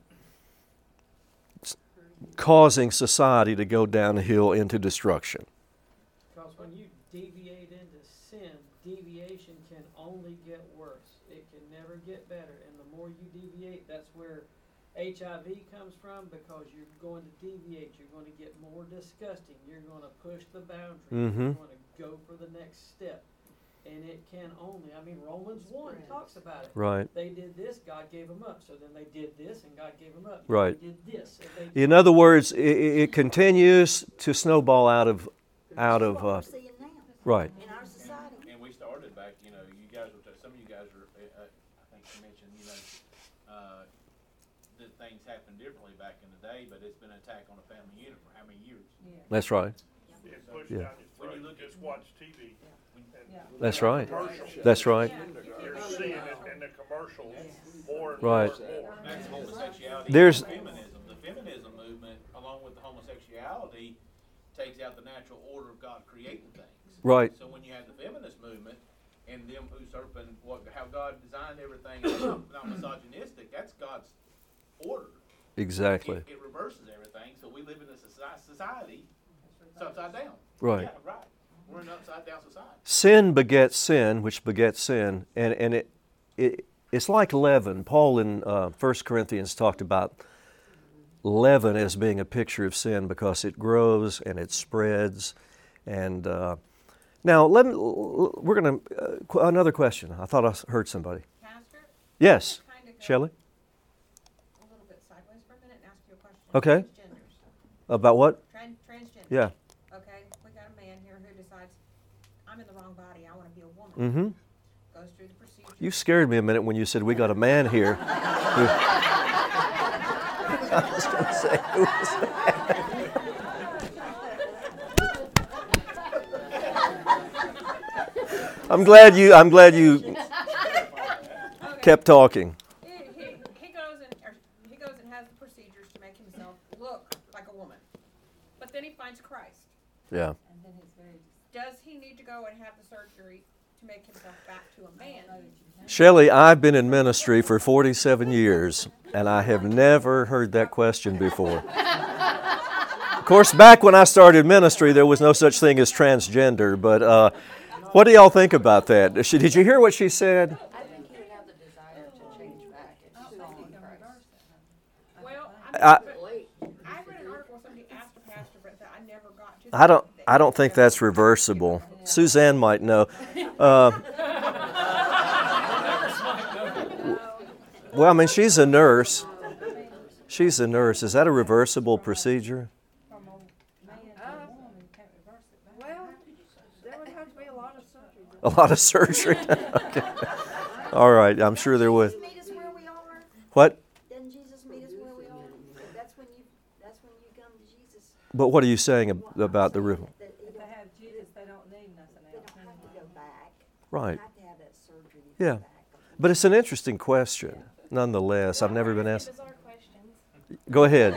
causing society to go downhill into destruction? Because when you deviate into sin, deviation can only get worse. It can never get better. And the more you deviate, that's where HIV comes from, because you're going to deviate. You're going to get more disgusting. You're going to push the boundary. Mm-hmm. You're going to go for the next step. And it can only, Romans 1 talks about it. Right. They did this, God gave them up. So then they did this, and God gave them up. Right. They did this. And they In other words, it continues to snowball out of. That's what we're seeing now Right. in our society. And we started back, you guys were, some of you guys are, I think you mentioned, that things happened differently back in the day, but it's been an attack on a family unit for how many years? That's right. It pushed Yeah. down your throat. You just watch TV. That's right. That's right. You're seeing it in the commercials more and Right. more and more. That's homosexuality There's- and feminism. The feminism movement, along with the homosexuality, takes out the natural order of God creating things. Right. So when you have the feminist movement and them usurping how God designed everything, and not misogynistic, that's God's order. Exactly. It reverses everything. So we live in a society it's upside down. Right. Yeah, right. We're in an upside down society. Sin begets sin, which begets sin, and it's like leaven. Paul in 1 Corinthians talked about leaven as being a picture of sin because it grows and it spreads. And now we're going to another question. I thought I heard somebody. Pastor? Yes, Kind of go Shelley. a little bit sideways for a minute and ask you a question. Okay. Transgenders. About what? Transgender. Yeah. Okay, we got a man here who decides, I'm in the wrong body, I want to be a woman. Mm-hmm. Goes through the procedure. You scared me a minute when you said we got a man here. I was going to say, who was that? I'm glad you kept talking. He goes and has the procedures to make himself look like a woman. But then he finds Christ. Yeah. Does he need to go and have the surgery to make himself back to a man? Shelley, I've been in ministry for 47 years, and I have never heard that question before. Of course, back when I started ministry, there was no such thing as transgender, but what do y'all think about that? Did you hear what she said? I think he would have the desire to change back if he saw Christ. Well, I- I read an article somebody asked a pastor, but I never got to I don't think that's reversible. Suzanne might know. Well, I mean, she's a nurse. She's a nurse. Is that a reversible procedure? Well, there would have to be a lot of surgery. A lot of surgery. Okay. All right, I'm sure there would. Doesn't Jesus meet us where we are? What? Doesn't Jesus meet us where we are? That's when you come to Jesus. But what are you saying about the room? That If they have Jesus, they don't need nothing they else. don't have to go back. Right. They have to have that surgery to Yeah. go back. But it's an interesting question, nonetheless. I've never been asked. Bizarre questions. Go ahead.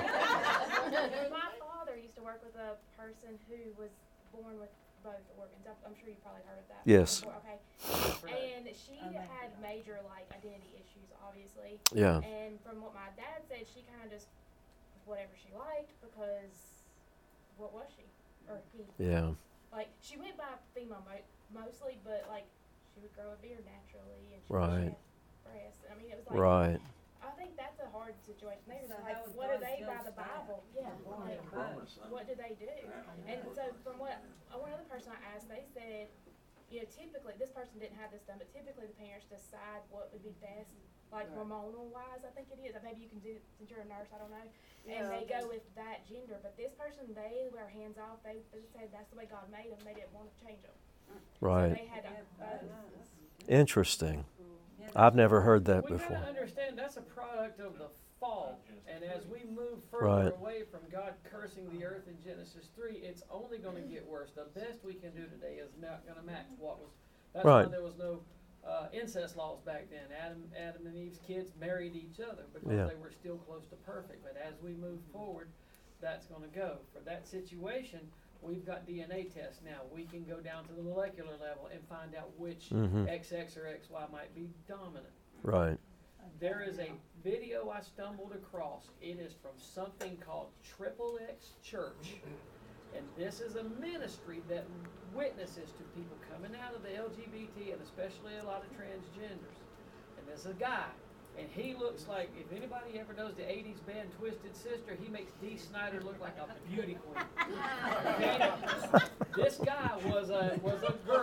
My father used to work with a person who was born with both organs. I'm sure you've probably heard of that. Yes. Before. Okay. And she had major identity issues, obviously. Yeah. And from what my dad said, she kind of just whatever she liked because what was she or he? Yeah. She went by female mostly, but she would grow a beard naturally and she Right. had breasts. I mean, it was Right. I think that's a hard situation. They're So just how would what do God they by judge the that? Bible? Yeah. What do they do? And so from what one other person I asked, they said, typically this person didn't have this done, but typically the parents decide what would be best, hormonal wise. I think it is. Maybe you can do since you're a nurse. I don't know. And they go with that gender. But this person, they were hands off. They said that's the way God made them. They didn't want to change them. So Right. they had Interesting. I've never heard that We before. gotta understand that's a product of the fall, and as we move further Right. away from God cursing the earth in Genesis 3, it's only gonna get worse. The best we can do today is not gonna match what was. That's Right. why there was no incest laws back then. Adam and Eve's kids married each other because Yeah. they were still close to perfect. But as we move forward, that's gonna go. For that situation, we've got DNA tests now. We can go down to the molecular level and find out which Mhm. XX or XY might be dominant. Right. There is a video I stumbled across. It is from something called Triple X Church. And this is a ministry that witnesses to people coming out of the LGBT and especially a lot of transgenders. And there's a guy, and he looks like, if anybody ever knows the 80s band Twisted Sister, he makes Dee Snider look like a beauty queen. Okay? This guy was a girl.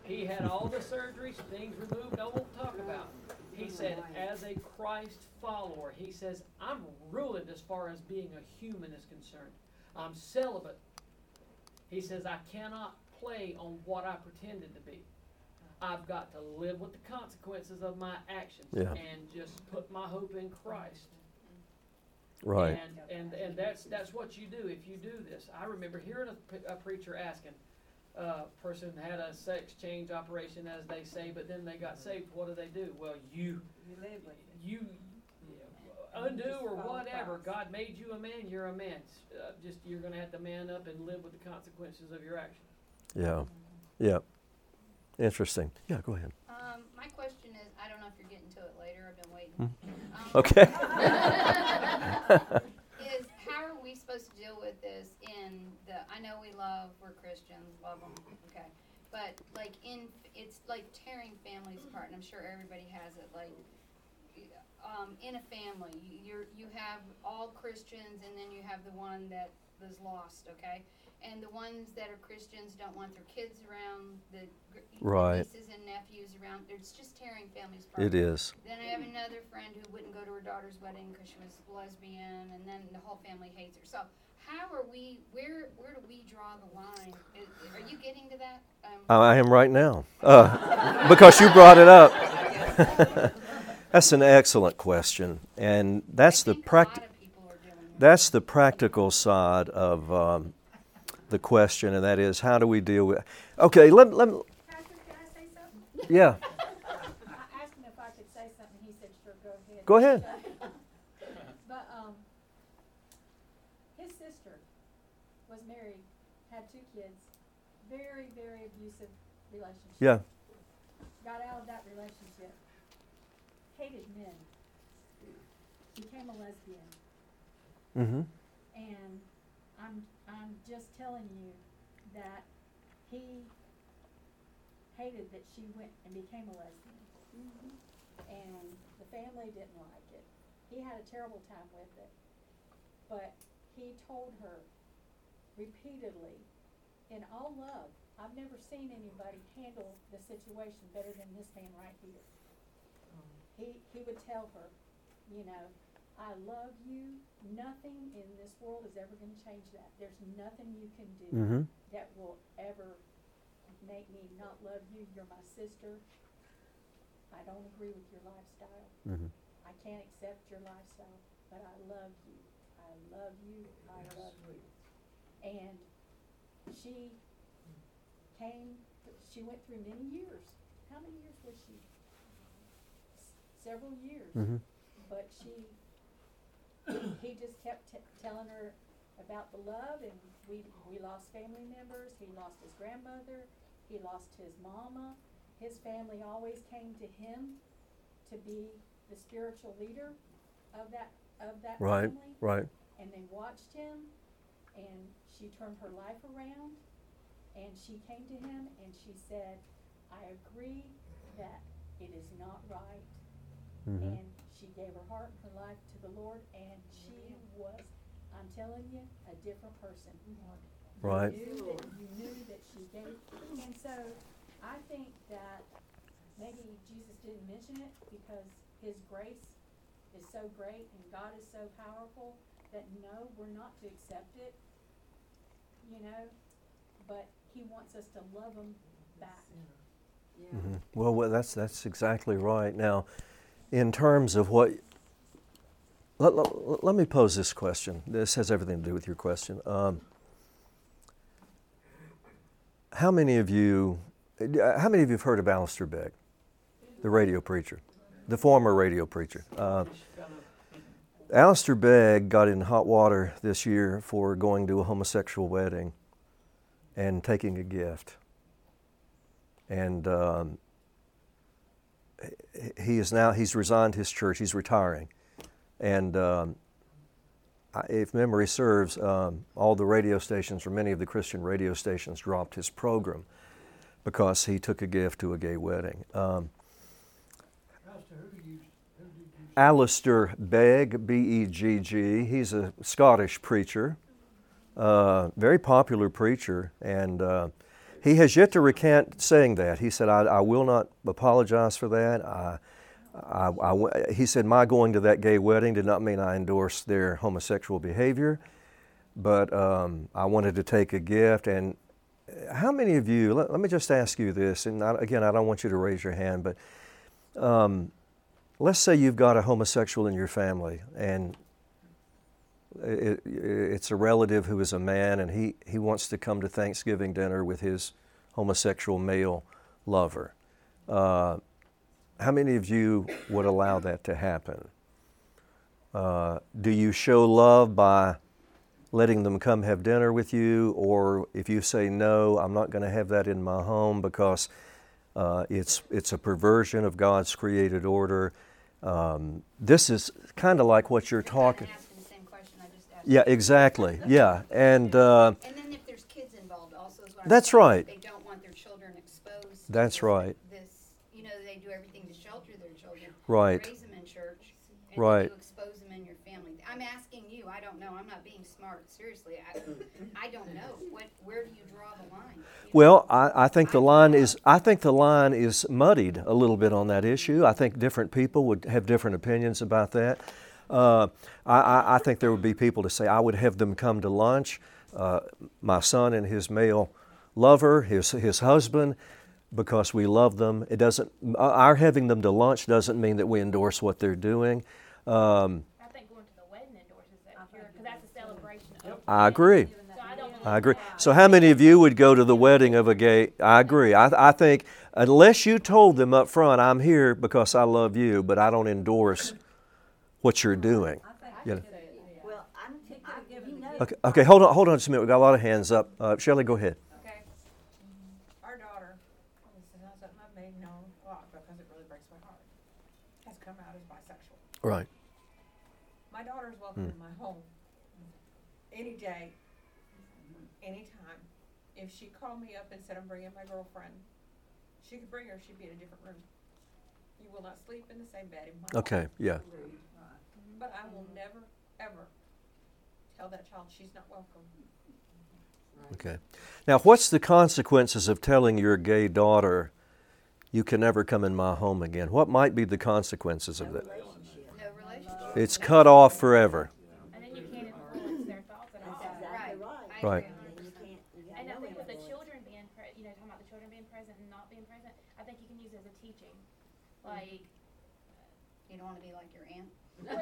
He had all the surgeries, things removed I won't talk about. He said, as a Christ follower, he says, I'm ruined as far as being a human is concerned. I'm celibate. He says, I cannot play on what I pretended to be. I've got to live with the consequences of my actions and just put my hope in Christ. Right. And that's what you do if you do this. I remember hearing a preacher asking, person had a sex change operation, as they say, but then they got saved. What do? Well, you undo or whatever. God made you a man. You're a man. Just you're going to have to man up and live with the consequences of your actions. Yeah. Yeah. Interesting. Yeah, go ahead. My question is, I don't know if you're getting to it later. I've been waiting. Okay. Is how are we supposed to deal with this in the? I know we're Christians, love them, okay, but like it's like tearing families apart, and I'm sure everybody has it. Like, in a family, you have all Christians, and then you have the one that was lost, okay. And the ones that are Christians don't want their kids around, the nieces and nephews around. It's just tearing families apart. It is. Then I have another friend who wouldn't go to her daughter's wedding because she was lesbian, and then the whole family hates her. So how are we, where do we draw the line? Are you getting to that? I am right now, because you brought it up. That's an excellent question, and that's the practical side of the question, and that is, how do we deal with? Okay, let me. Pastor, can I say something? Yeah. I asked him if I could say something. He said, "Sure, go ahead." Go ahead. But his sister was married, had 2 kids, very, very abusive relationship. Yeah. Got out of that relationship. Hated men. Became a lesbian. Mm-hmm. And I'm just telling you that he hated that she went and became a lesbian. Mm-hmm. And the family didn't like it. He had a terrible time with it. But he told her repeatedly, in all love, I've never seen anybody handle the situation better than this man right here. He would tell her, you know, I love you. Nothing in this world is ever going to change that. There's nothing you can do that will ever make me not love you. You're my sister. I don't agree with your lifestyle. I can't accept your lifestyle, but I love you. I love you. I love you. And she went through many years. How many years was she? Several years. But he just kept telling her about the love, and we lost family members. He lost his grandmother. He lost his mama. His family always came to him to be the spiritual leader of that family. Right. And they watched him, and she turned her life around, and she came to him, and she said, I agree that it is not right. And she gave her heart and her life to the Lord, and she was, I'm telling you, a different person. Right. You knew that she gave. And so I think that maybe Jesus didn't mention it because his grace is so great and God is so powerful that no, we're not to accept it, you know, but he wants us to love him back. Well, that's exactly right. Now, in terms of what, let me pose this question. This has everything to do with your question. How many of you have heard of Alistair Begg, the radio preacher, the former radio preacher? Alistair Begg got in hot water this year for going to a homosexual wedding and taking a gift. And he's resigned his church. He's retiring. And if memory serves, all the radio stations, or many of the Christian radio stations, dropped his program because he took a gift to a gay wedding. Alistair Begg, B-E-G-G. He's a Scottish preacher, very popular preacher, and He has yet to recant saying that. He said, I will not apologize for that. He said, my going to that gay wedding did not mean I endorsed their homosexual behavior, but I wanted to take a gift. And how many of you, let me just ask you this, and again, I don't want you to raise your hand, but let's say you've got a homosexual in your family, and it's a relative who is a man, and he wants to come to Thanksgiving dinner with his homosexual male lover. How many of you would allow that to happen? Do you show love by letting them come have dinner with you, or if you say no, I'm not going to have that in my home because it's a perversion of God's created order? This is kind of like what you're talking. Yeah, exactly. Yeah, and then if there's kids involved, also is what that's I'm saying. right. They don't want their children exposed. That's right. They do everything to shelter their children. Right. Raise them in church. And right. you expose them in your family. I'm asking you. I don't know. I'm not being smart. Seriously, I don't know. Where do you draw the line? Well, I think the line is muddied a little bit on that issue. I think different people would have different opinions about that. I think there would be people to say, I would have them come to lunch, my son and his male lover, his husband, because we love them. It doesn't. Our having them to lunch doesn't mean that we endorse what they're doing. I think going to the wedding endorses that because that's a celebration. I agree. I agree. So how many of you would go to the wedding of a gay? I agree. I think unless you told them up front, I'm here because I love you, but I don't endorse what you're doing. You know. Well, Okay, hold on just a minute. We've got a lot of hands up. Shelley, go ahead. Okay. Our daughter, this is not something I've made known a lot because it really breaks my heart, has come out as bisexual. Right. My daughter is welcome in my home any day, anytime. If she called me up and said, I'm bringing my girlfriend, she could bring her, she'd be in a different room. You will not sleep in the same bed in my Okay, home. yeah. But I will never, ever tell that child she's not welcome. Okay. Now, what's the consequences of telling your gay daughter, you can never come in my home again? What might be the consequences of that? No relationship. It's cut off forever. And then you can't influence their thoughts at all. Right. And I think with the children being, talking about the children being present and not being present, I think you can use it as a teaching. Like, you don't want to be like your aunt. Like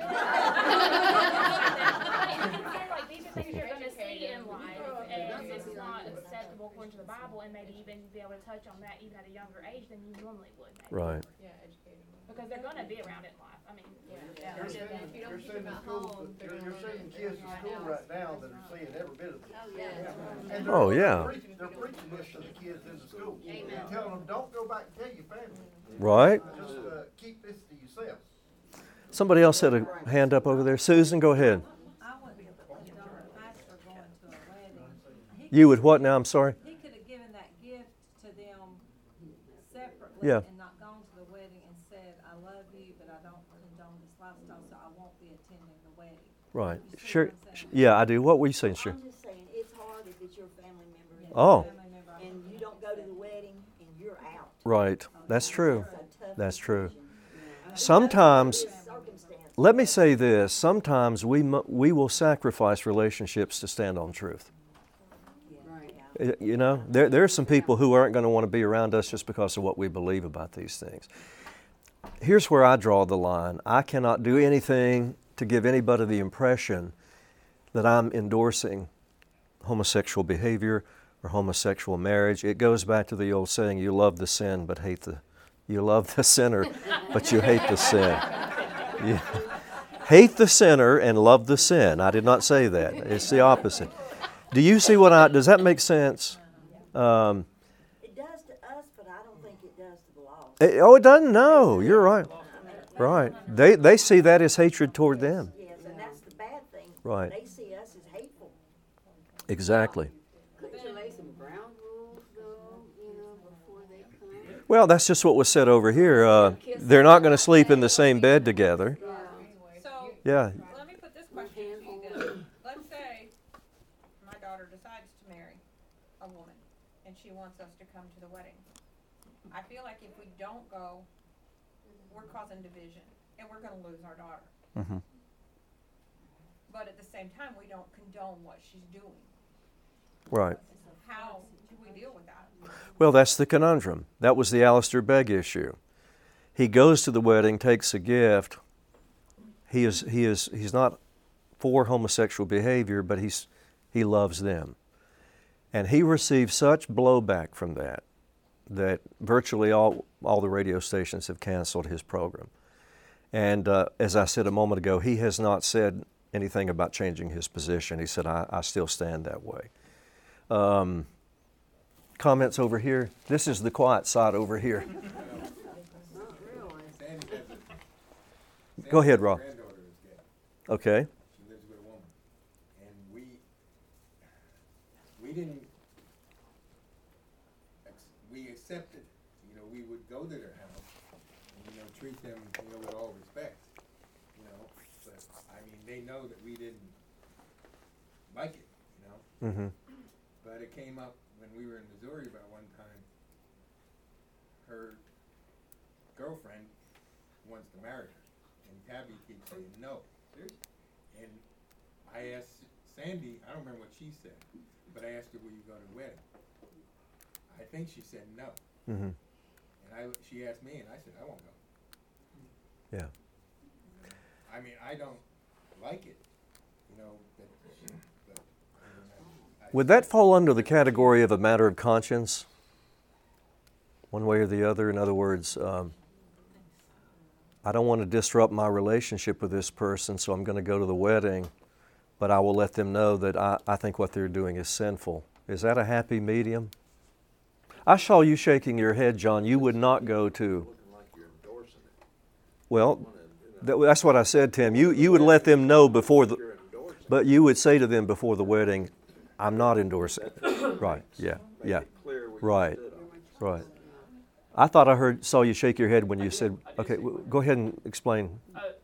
these are things you're going to see in life, and it's not acceptable according to the Bible, and maybe even be able to touch on that even at a younger age than you normally would. Maybe. Right. Yeah, educated. Because they're going to be around in life. I mean, You're sending kids to school right now that are seeing every bit of this. And Oh, yeah. They're preaching this to the kids in the school. And telling them, don't go back and tell your family. Right. Just keep this to yourself. Somebody else had a hand up over there. Susan, go ahead. I wouldn't be able to a pastor going to a wedding. You would what now? I'm sorry? He could have given that gift to them separately Yeah. and not gone to the wedding and said, I love you, but I don't condone this lifestyle, so I won't be attending the wedding. Right. You see Sure. what I'm saying? Yeah, I do. What were you saying, sure? I'm just saying, it's hard if it's your family member. and- Oh. And you don't go to the wedding and you're out. Right. That's true. It's a tough That's true. decision, you know. Sometimes, Circumstance. let me say this, sometimes we will sacrifice relationships to stand on truth. You know, there are some people who aren't going to want to be around us just because of what we believe about these things. Here's where I draw the line. I cannot do anything to give anybody the impression that I'm endorsing homosexual behavior or homosexual marriage. It goes back to the old saying, you love the sin but you love the sinner but you hate the sin. You hate the sinner and love the sin. I did not say that. It's the opposite. Do you see does that make sense? It does to us, but I don't think it does to the lost. It doesn't? No, you're right. Right. They see that as hatred toward them. Yes, and that's the bad thing. Right. They see us as hateful. Exactly. Couldn't you lay some ground rules, though, before they come? Well, that's just what was said over here. They're not going to sleep in the same bed together. So, Yeah. let me put this question to you then. Let's say my daughter decides to marry a woman. and she wants us to come to the wedding. I feel like if we don't go, we're causing division, and we're gonna lose our daughter. Mm-hmm. But at the same time, we don't condone what she's doing. Right. How do we deal with that? Well, that's the conundrum. That was the Alistair Begg issue. He goes to the wedding, takes a gift. He's not for homosexual behavior, but he loves them. And he received such blowback from that virtually all the radio stations have canceled his program. And as I said a moment ago, he has not said anything about changing his position. He said, I still stand that way. Comments over here? This is the quiet side over here. Go ahead, Rob. Okay. She lives with a woman. And we didn't, we accepted, we would go to their house and, treat them, with all respect, but, they know that we didn't like it, Mm-hmm. But it came up when we were in Missouri about one time. Her girlfriend wants to marry her, and Tabby keeps saying no. And I asked Sandy, I don't remember what she said, but I asked her, will you go to the wedding? I think she said no. Mm-hmm. And she asked me, and I said, I won't go. Yeah. I don't like it, Would that fall under the category of a matter of conscience, one way or the other? In other words, I don't want to disrupt my relationship with this person, so I'm going to go to the wedding, but I will let them know that I think what they're doing is sinful. Is that a happy medium? I saw you shaking your head, John. You would not go to. Well, that's what I said, Tim. You would let them know before but you would say to them before the wedding, I'm not endorsing it. Right, yeah, yeah. Right, right. I thought I saw you shake your head when you said, okay, go ahead and explain.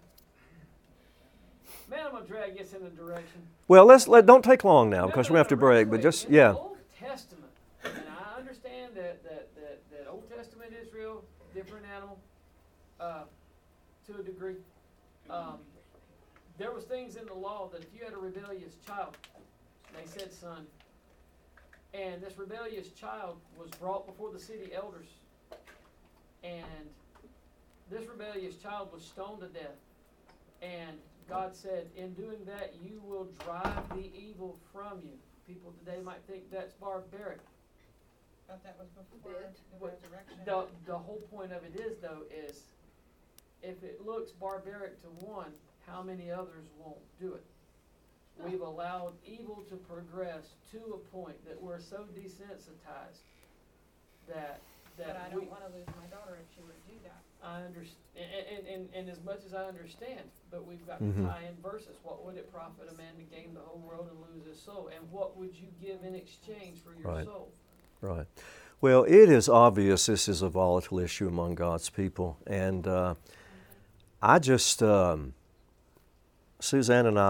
Man, I'm going to drag this in a direction. Well, don't take long now because we're going to have to break, but just, yeah. Old Testament, and I understand that Old Testament Israel, different animal, to a degree. There was things in the law that if you had a rebellious child, they said son, and this rebellious child was brought before the city elders, and this rebellious child was stoned to death, and God said, in doing that, you will drive the evil from you. People today might think that's barbaric. But that was before the resurrection. The whole point of it is, though, is if it looks barbaric to one, how many others won't do it? We've allowed evil to progress to a point that we're so desensitized that But I don't want to lose my daughter if she were to do that. I understand, and as much as I understand, but we've got Mm-hmm. to tie in verses. What would it profit a man to gain the whole world and lose his soul? And what would you give in exchange for your Right. soul? Right. Well, it is obvious this is a volatile issue among God's people. And I just, Suzanne and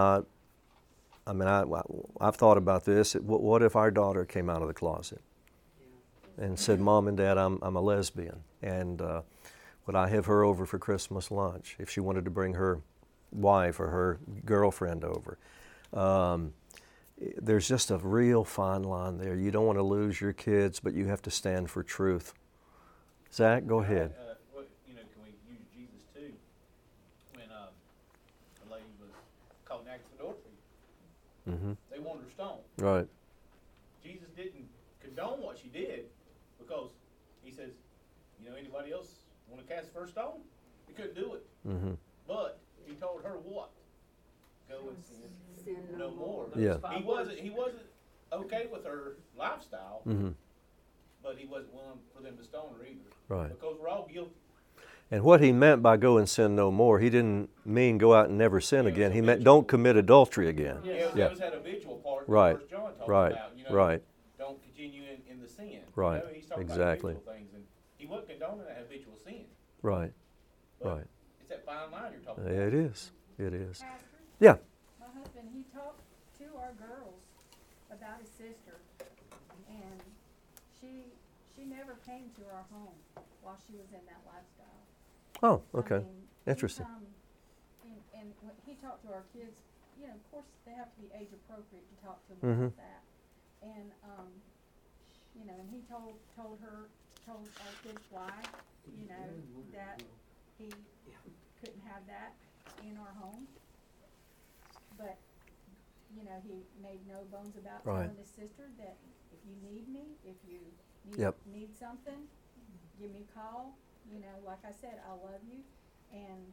I've thought about this. What if our daughter came out of the closet and said, Mom and Dad, I'm a lesbian, and would I have her over for Christmas lunch if she wanted to bring her wife or her girlfriend over? There's just a real fine line there. You don't want to lose your kids, but you have to stand for truth. Zach, go ahead. Can we use Jesus too? When the lady was caught in act of adultery, Mm-hmm. they wanted her stoned. Right. Jesus didn't condone what she did because he says, anybody else want to cast the first stone? He couldn't do it. Mm-hmm. But he told her what? Go and sin no more. Yeah. He wasn't okay with her lifestyle, Mm-hmm. but he wasn't willing for them to stone her either. Right. Because we're all guilty. And what he meant by go and sin no more, he didn't mean go out and never sin again. He meant don't commit adultery again. Yeah, that was that habitual part that Right. 1 John talks Right. about. Right. Don't continue in the sin. Right. He's talking Exactly. about habitual things, and he wasn't condoning that habitual sin. Right. But Right. It's that fine line you're talking about. It is. It is. Pastor, Yeah. my husband, he talked to our girls about his sister, and she never came to our home while she was in that lifestyle. Oh, okay. I mean, Interesting. And when he talked to our kids, you know, of course, they have to be age appropriate to talk to them Mhm. about that. And, you know, and he told our kids why, you know, that he couldn't have that in our home. But, you know, he made no bones about Right. telling his sister that if you need me, if you Yep. need something, give me a call. You know, like I said, I love you. And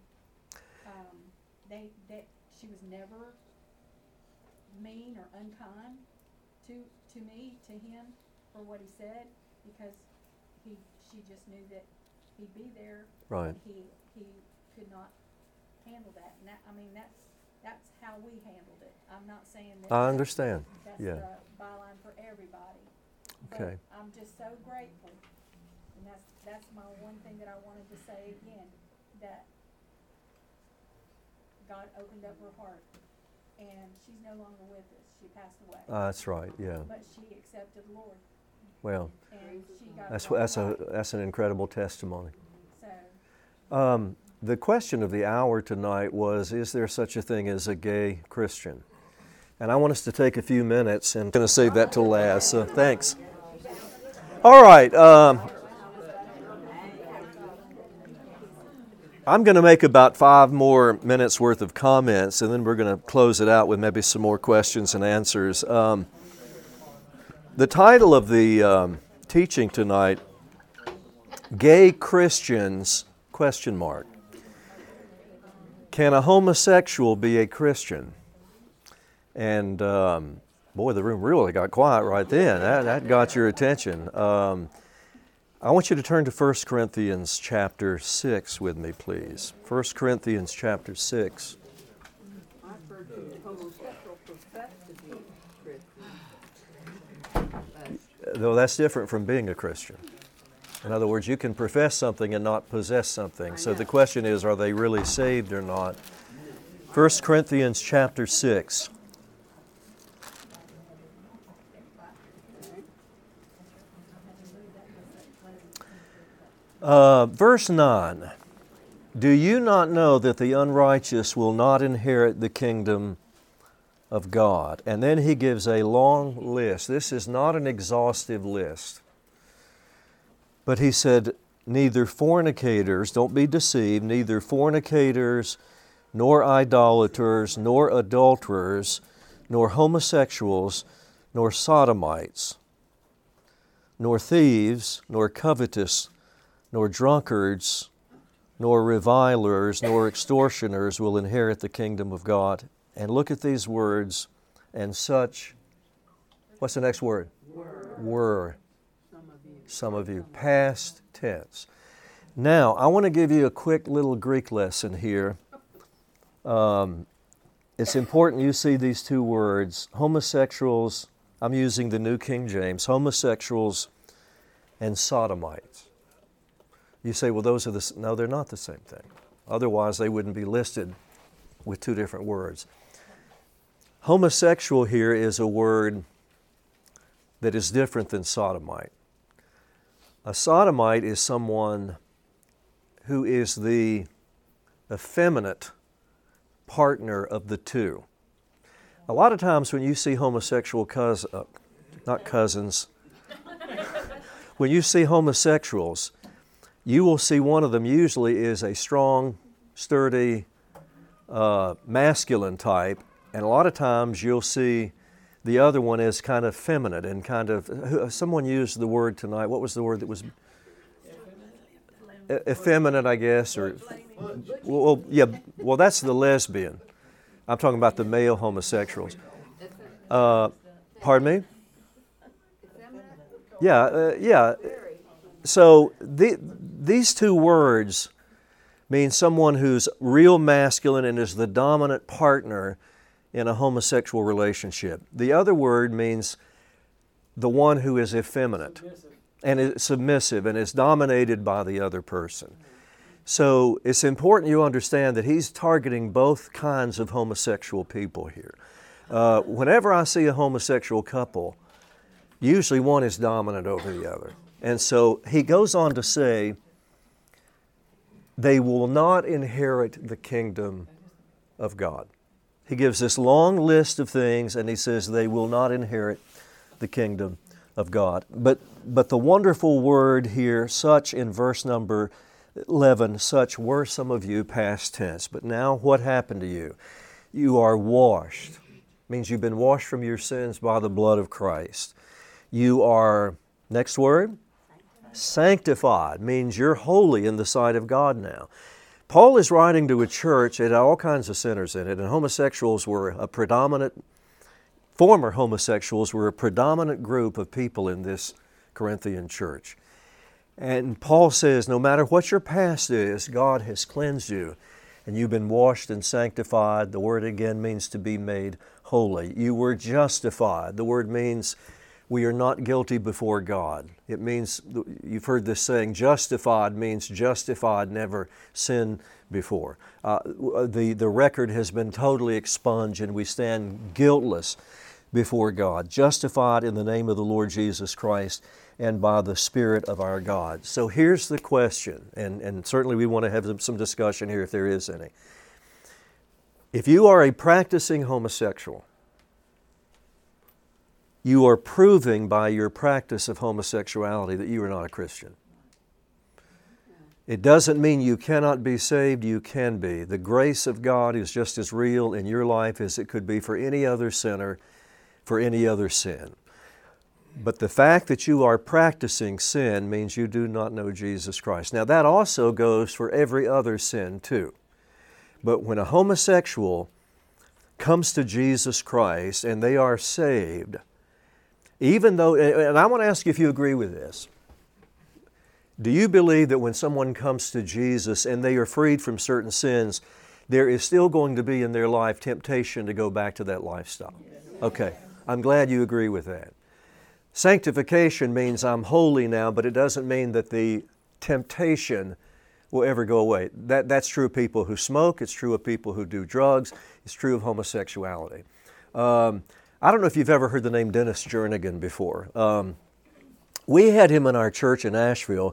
she was never mean or unkind to me, to him, for what he said, because she just knew that he'd be there. Right. And he could not handle that. And that, I mean, that's how we handled it. I'm not saying that. I understand. That's Yeah. the byline for everybody. Okay. But I'm just so grateful, and that's my one thing that I wanted to say again, that God opened up her heart, and she's no longer with us. She passed away. That's right. Yeah. But she accepted the Lord, Well, and she got that's an incredible testimony. So The question of the hour tonight was, is there such a thing as a gay Christian? And I want us to take a few minutes, and I'm going to save that till last, so thanks. All right. I'm going to make about 5 more minutes worth of comments, and then we're going to close it out with maybe some more questions and answers. The title of the teaching tonight, Gay Christians, ? Can a homosexual be a Christian? And boy, the room really got quiet right then. That got your attention. I want you to turn to 1 Corinthians chapter 6 with me, please. 1 Corinthians chapter 6. I've heard homosexual profess to be Christian. Though that's different from being a Christian. In other words, you can profess something and not possess something. So the question is, are they really saved or not? 1 Corinthians chapter 6. Verse 9. Do you not know that the unrighteous will not inherit the kingdom of God? And then he gives a long list. This is not an exhaustive list. But he said, neither fornicators, don't be deceived, neither fornicators, nor idolaters, nor adulterers, nor homosexuals, nor sodomites, nor thieves, nor covetous, nor drunkards, nor revilers, nor extortioners will inherit the kingdom of God. And look at these words, and such, what's the next word? Were. Some of you. Past tense. Now, I want to give you a quick little Greek lesson here. It's important you see these two words, homosexuals, I'm using the New King James, homosexuals and sodomites. You say, well, those are no, they're not the same thing. Otherwise, they wouldn't be listed with two different words. Homosexual here is a word that is different than sodomite. A sodomite is someone who is the effeminate partner of the two. A lot of times when you see homosexual cousins, when you see homosexuals, you will see one of them usually is a strong, sturdy, masculine type, and a lot of times you'll see the other one is kind of feminine and kind of, someone used the word tonight, what was the word that was? Effeminate, I guess, or, well, that's the lesbian. I'm talking about the male homosexuals. Pardon me? Yeah. So these two words mean someone who's real masculine and is the dominant partner in a homosexual relationship. The other word means the one who is effeminate and is submissive and is dominated by the other person. So it's important you understand that he's targeting both kinds of homosexual people here. Whenever I see a homosexual couple, Usually one is dominant over the other. And so he goes on to say, they will not inherit the kingdom of God. He gives this long list of things, and he says they will not inherit the kingdom of God. But the wonderful word here, such in verse number 11, such were some of you, past tense. But now what happened to you? You are washed. Means you've been washed from your sins by the blood of Christ. You are, next word, sanctified. Means you're holy in the sight of God now. Paul is writing to a church that had all kinds of sinners in it, and homosexuals were a predominant, former homosexuals were a predominant group of people in this Corinthian church. And Paul says, no matter what your past is, God has cleansed you, and you've been washed and sanctified. The word again means to be made holy. You were justified. The word means we are not guilty before God. It means, you've heard this saying, justified means justified, never sinned before. The record has been totally expunged and we stand guiltless before God, justified in the name of the Lord Jesus Christ and by the Spirit of our God. So here's the question, and certainly we want to have some discussion here if there is any. If you are a practicing homosexual, you are proving by your practice of homosexuality that you are not a Christian. It doesn't mean you cannot be saved, you can be. The grace of God is just as real in your life as it could be for any other sinner, for any other sin. But the fact that you are practicing sin means you do not know Jesus Christ. Now that also goes for every other sin too. But when a homosexual comes to Jesus Christ and they are saved, even though, and I want to ask you if you agree with this. Do you believe that when someone comes to Jesus and they are freed from certain sins, there is still going to be in their life temptation to go back to that lifestyle? Okay, I'm glad you agree with that. Sanctification means I'm holy now, but it doesn't mean that the temptation will ever go away. That's true of people who smoke, it's true of people who do drugs, it's true of homosexuality. I don't know if you've ever heard the name Dennis Jernigan before. We had him in our church in Asheville.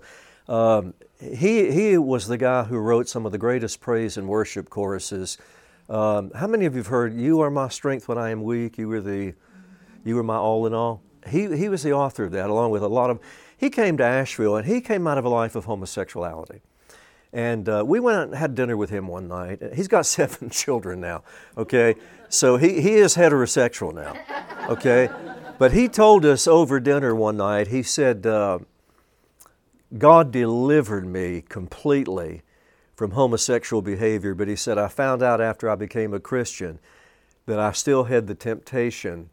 He was the guy who wrote some of the greatest praise and worship choruses. How many of you have heard, "You are my strength when I am weak, you were my all in all"? He was the author of that, along with a lot of... He came to Asheville, and he came out of a life of homosexuality. And we went out and had dinner with him one night. He's got 7 children now, okay? So he is heterosexual now, okay? But he told us over dinner one night, he said, God delivered me completely from homosexual behavior, but he said, I found out after I became a Christian that I still had the temptation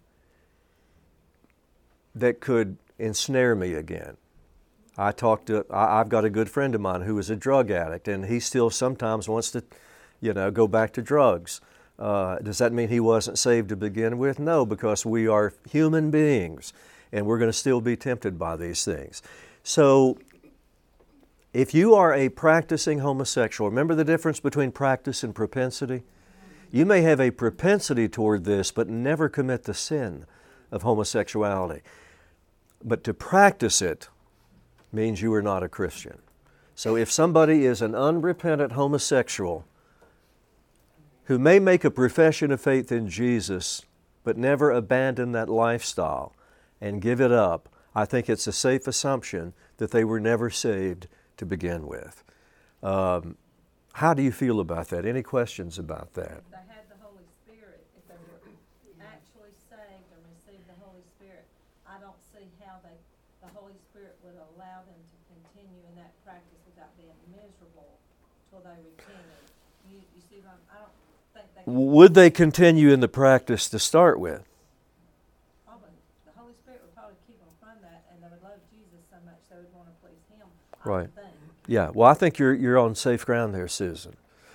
that could ensnare me again. I've got a good friend of mine who is a drug addict, and he still sometimes wants to, go back to drugs. Does that mean he wasn't saved to begin with? No, because we are human beings, and we're going to still be tempted by these things. So, if you are a practicing homosexual, remember the difference between practice and propensity? You may have a propensity toward this, but never commit the sin of homosexuality. But to practice it means you are not a Christian. So if somebody is an unrepentant homosexual who may make a profession of faith in Jesus but never abandon that lifestyle and give it up, I think it's a safe assumption that they were never saved to begin with. How do you feel about that? Any questions about that? They had the Holy Spirit. If they were actually saved and received the Holy Spirit, I don't see how the Holy Spirit would allow them to continue in that practice without being miserable till they repented. You see what I don't think they could. Would they continue in the practice to start with? Probably. The Holy Spirit would probably keep them from that, and they would love Jesus so much they would want to please Him. Right. I think. Yeah. Well, I think you're on safe ground there, Susan.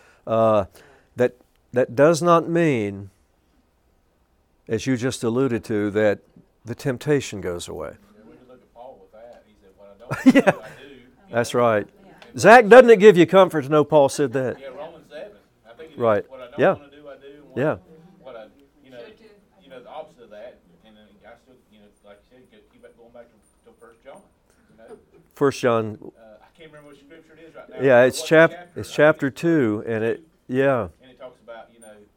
That does not mean, as you just alluded to, that the temptation goes away. Yeah, we can look at Paul with that. He said, "What I don't do, Yeah. I do." That's right. Zach, doesn't it give you comfort to know Paul said that? Yeah, Romans 7. I think it Right. is. What I don't Yeah. want to do, I do. And Yeah. what I, the opposite of that. And then I still, like you said, keep going back to 1 John, 1 John. I can't remember what scripture it is right now. Yeah, it's chapter 2, and it, yeah. And it talks about,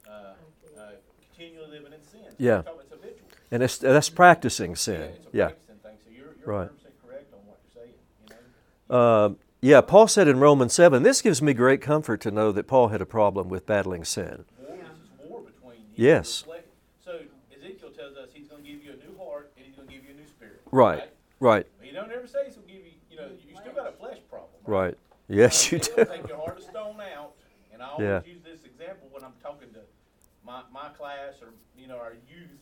continually living in sin. So Yeah. it's habitual. And that's practicing sin. It's a Yeah. practicing thing. So you're Right. 100% correct on what you're saying, Yeah, Paul said in Romans 7, this gives me great comfort to know that Paul had a problem with battling sin. This is war between you Yes. and the flesh. So Ezekiel tells us he's going to give you a new heart and he's going to give you a new spirit. Right. He don't ever say he's going to give you, you still got a flesh problem. Right. Yes, you He'll do. take your heart of stone out, and I always Yeah. use this example when I'm talking to my class or, our youth.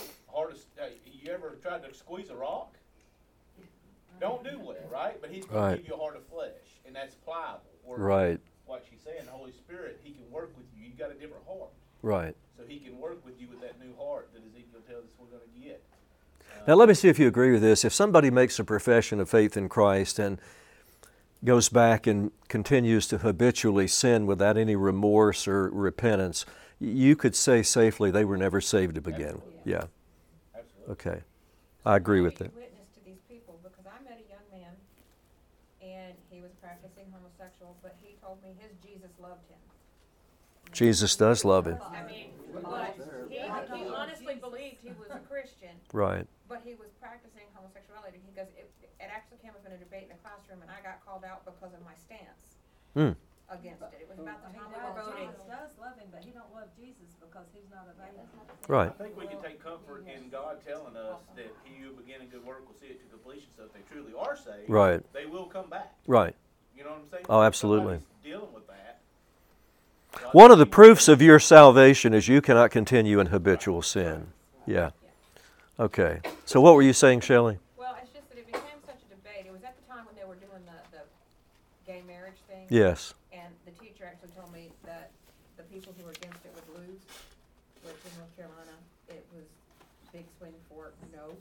You ever tried to squeeze a rock? Don't do well, right? But he's going Right. to give you a heart of flesh, and that's pliable. Or Right. What she's saying, the Holy Spirit, he can work with you. You got a different heart. Right. So he can work with you with that new heart that Ezekiel tells us we're going to get. Now let me see if you agree with this. If somebody makes a profession of faith in Christ and goes back and continues to habitually sin without any remorse or repentance, you could say safely they were never saved to begin with. Yeah. Absolutely. Okay. I agree with that. Witness to these people, because I met a young man, and he was practicing homosexual, but he told me his Jesus loved him. Jesus does love him. I mean, but he honestly believed he was a Christian. Right. But he was practicing homosexuality. He goes, it actually came up in a debate in the classroom, and I got called out because of my stance against it. It was about the time we were voting. Jesus does love him, but he don't love Jesus because he's not available. Right. I think we can take comfort in God telling us that he who began a good work will see it to completion. So if they truly are saved, Right. they will come back. Right. You know what I'm saying? Oh, absolutely. Somebody's dealing with that. One of the proofs of your salvation is you cannot continue in habitual sin. Yeah. Okay. So what were you saying, Shelley? Well, it's just that it became such a debate. It was at the time when they were doing the gay marriage thing. Yes. And the teacher actually told me that the people who were against it would lose, which in North Carolina, it was big swing for no.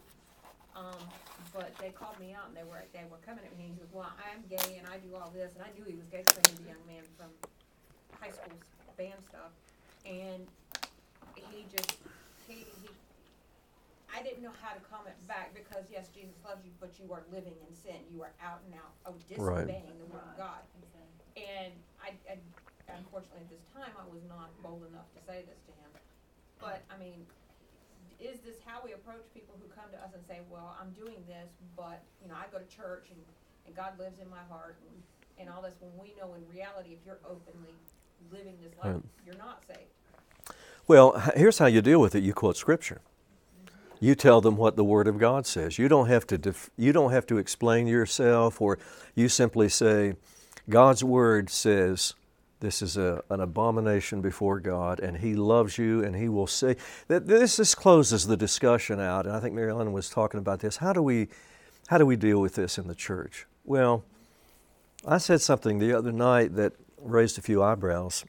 But they called me out and they were coming at me and he said, well, I'm gay and I do all this. And I knew he was gay because I knew the young man from high school band stuff. And I didn't know how to comment back because, yes, Jesus loves you, but you are living in sin. You are out and out disobeying the word of God. And I unfortunately, at this time, I was not bold enough to say this to him. But, I mean, is this how we approach people who come to us and say, well, I'm doing this, but, I go to church and God lives in my heart and all this, when we know in reality, if you're openly living this life, you're not saved. Well, here's how you deal with it. You quote Scripture. You tell them what the Word of God says. You don't have to explain yourself, or you simply say, God's Word says this is an abomination before God, and He loves you, and He will say that this closes the discussion out. And I think Mary Ellen was talking about this. How do we deal with this in the church? Well, I said something the other night that raised a few eyebrows.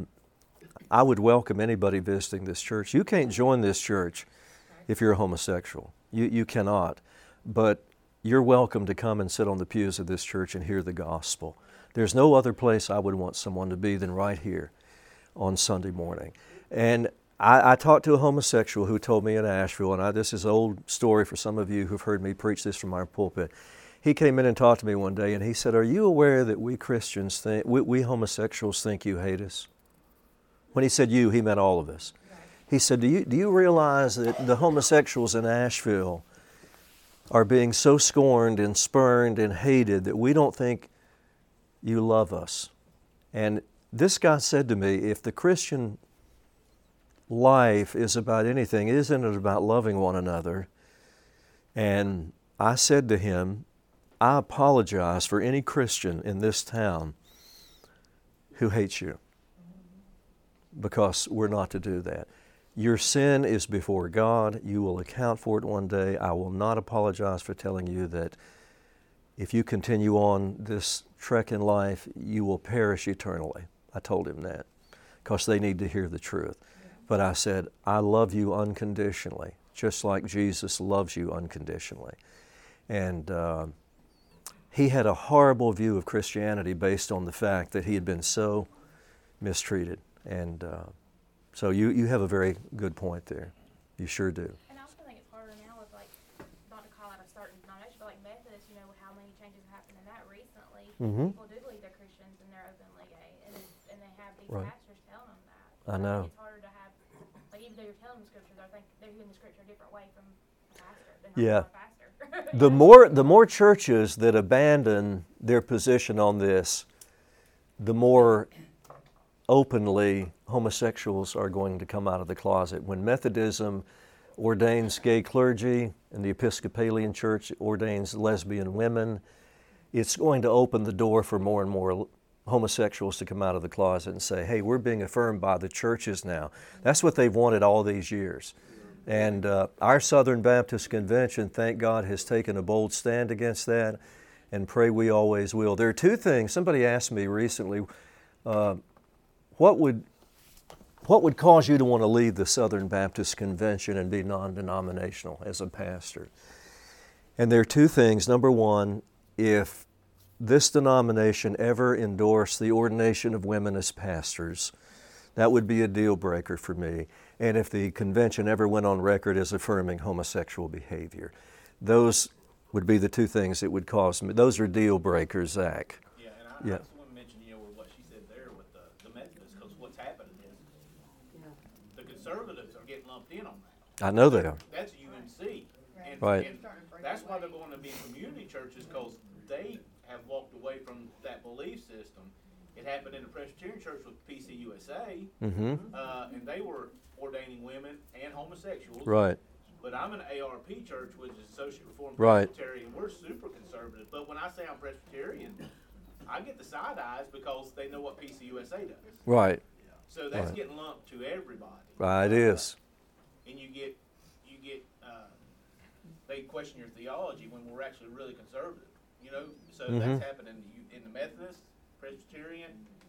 I would welcome anybody visiting this church. You can't join this church if you're a homosexual. You cannot. But you're welcome to come and sit on the pews of this church and hear the gospel. There's no other place I would want someone to be than right here on Sunday morning. And I talked to a homosexual who told me in Asheville, and this is an old story for some of you who've heard me preach this from our pulpit. He came in and talked to me one day, and he said, are you aware that we Christians think, we homosexuals think you hate us? When he said you, he meant all of us. He said, do you realize that the homosexuals in Asheville are being so scorned and spurned and hated that we don't think you love us? And this guy said to me, if the Christian life is about anything, isn't it about loving one another? And I said to him, I apologize for any Christian in this town who hates you, because we're not to do that. Your sin is before God. You will account for it one day. I will not apologize for telling you that if you continue on this trek in life, you will perish eternally. I told him that because they need to hear the truth. But I said, I love you unconditionally, just like Jesus loves you unconditionally. And he had a horrible view of Christianity based on the fact that he had been so mistreated. And so you have a very good point there. You sure do. And I also think it's harder now with, like, not to call out a certain denomination, but like Methodists, you know, how many changes have happened in that recently. Mhm. People do believe they're Christians and they're openly gay, and they have these Right. pastors telling them that. I know. It's harder to have, like, even though you're telling them scriptures, I think they're hearing the scripture a different way from a pastor than Yeah. a pastor. The more churches that abandon their position on this, the more openly homosexuals are going to come out of the closet. When Methodism ordains gay clergy and the Episcopalian Church ordains lesbian women, it's going to open the door for more and more homosexuals to come out of the closet and say, hey, we're being affirmed by the churches now. That's what they've wanted all these years. And our Southern Baptist Convention, thank God, has taken a bold stand against that, and pray we always will. There are two things. Somebody asked me recently, what would cause you to want to leave the Southern Baptist Convention and be non-denominational as a pastor? And there are two things. Number one, if this denomination ever endorsed the ordination of women as pastors, that would be a deal breaker for me. And if the convention ever went on record as affirming homosexual behavior, those would be the two things that would cause me. Those are deal breakers, Zach. Yeah, and I just want to mention, what she said there with the Methodists, because what's happening is the conservatives are getting lumped in on that. I know they are. That's UNC. And, Right. and that's why they're going to be community churches, because they have walked away from that belief system. It happened in the Presbyterian Church with PCUSA, Mm-hmm. And they were ordaining women and homosexuals. Right. But I'm in an ARP church, which is Associate Reformed Right. Presbyterian. We're super conservative. But when I say I'm Presbyterian, I get the side eyes because they know what PCUSA does. Right. So that's Right. getting lumped to everybody. Right, it is. And you get, they question your theology when we're actually really conservative. So Mhm. that's happening in the Methodist, Presbyterian,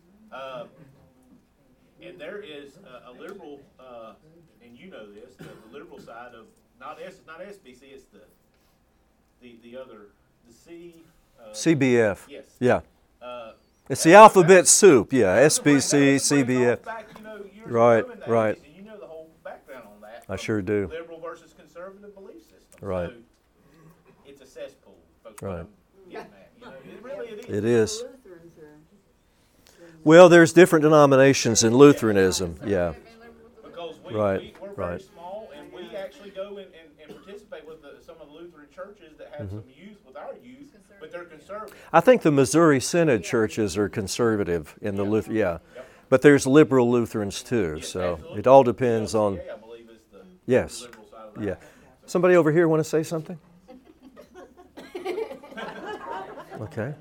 and there is a liberal, and you know this, the liberal side of not SBC, it's the other, the C. CBF. Yes. Yeah. Uh, It's the alphabet soup. Yeah. SBC, That goes CBF. back, years Right. ago in the Right. 80s, and you know the whole background on that. I sure do. Liberal versus conservative belief system. Right. So it's a cesspool, folks. Right. What I'm getting at. It really is. It is. Lutherans are. Well, there's different denominations in Lutheranism. Yeah. Because we're Right. very Right. small, and we actually go and participate with some of the Lutheran churches that have Mm-hmm. some youth with our youth, but they're conservative. I think the Missouri Synod churches are conservative in the but there's liberal Lutherans too. So it all depends on. I believe is the Yes. liberal side of that. Yeah. Somebody over here want to say something? Okay.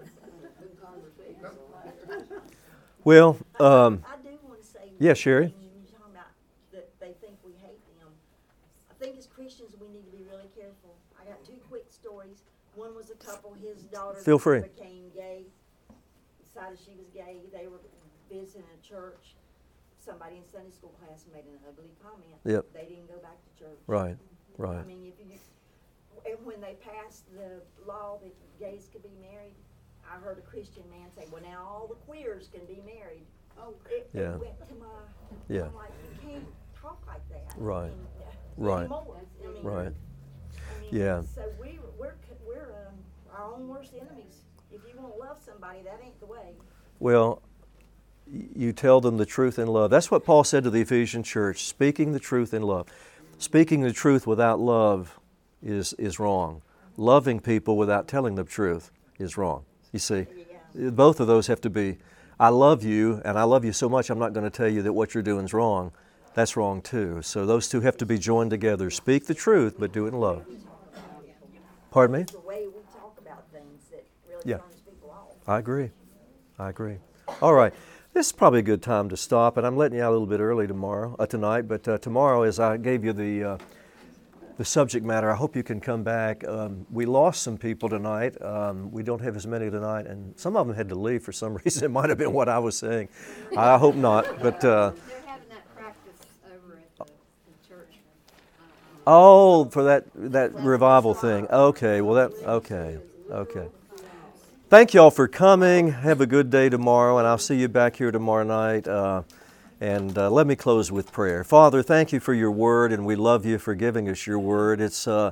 Well, I do want to say. yeah, Sherry. When you're talking about that they think we hate them, I think as Christians we need to be really careful. I got two quick stories. One was a couple, his daughter Feel free. became gay, decided she was gay. They were visiting a church. Somebody in Sunday school class made an ugly comment. Yep. They didn't go back to church. Right. I Right. mean, and when they passed the law that gays could be married, I heard a Christian man say, well, now all the queers can be married. Oh, it Yeah. went to my, Yeah. I'm like, you can't talk like that. Right. Right. Right. Anymore. I mean, Right. I mean, Yeah. So we're our own worst enemies. If you want to love somebody, that ain't the way. Well, you tell them the truth in love. That's what Paul said to the Ephesian church, speaking the truth in love. Speaking the truth without love is wrong. Loving people without telling the truth is wrong. You see, both of those have to be, I love you, and I love you so much I'm not going to tell you that what you're doing is wrong. That's wrong too. So those two have to be joined together. Speak the truth, but do it in love. Pardon me? It's the way we talk about things that really Yeah. turns people off. I agree. All right. This is probably a good time to stop, and I'm letting you out a little bit early tonight, but tomorrow, as I gave you the subject matter, I hope you can come back. We lost some people tonight. We don't have as many tonight, and some of them had to leave for some reason. It might have been what I was saying. I hope not, but... They're having that practice over at the church. Oh, for that revival thing. Okay, well okay. Thank y'all for coming. Have a good day tomorrow, and I'll see you back here tomorrow night. And let me close with prayer. Father, thank you for your word, and we love you for giving us your word. It's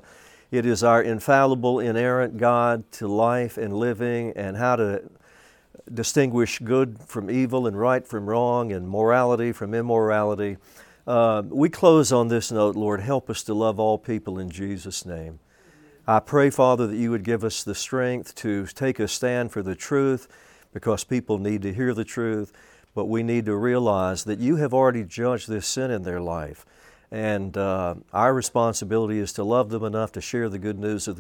It is our infallible, inerrant guide to life and living and how to distinguish good from evil and right from wrong and morality from immorality. We close on this note, Lord, help us to love all people in Jesus' name. I pray, Father, that you would give us the strength to take a stand for the truth, because people need to hear the truth, but we need to realize that you have already judged this sin in their life. And our responsibility is to love them enough to share the good news of the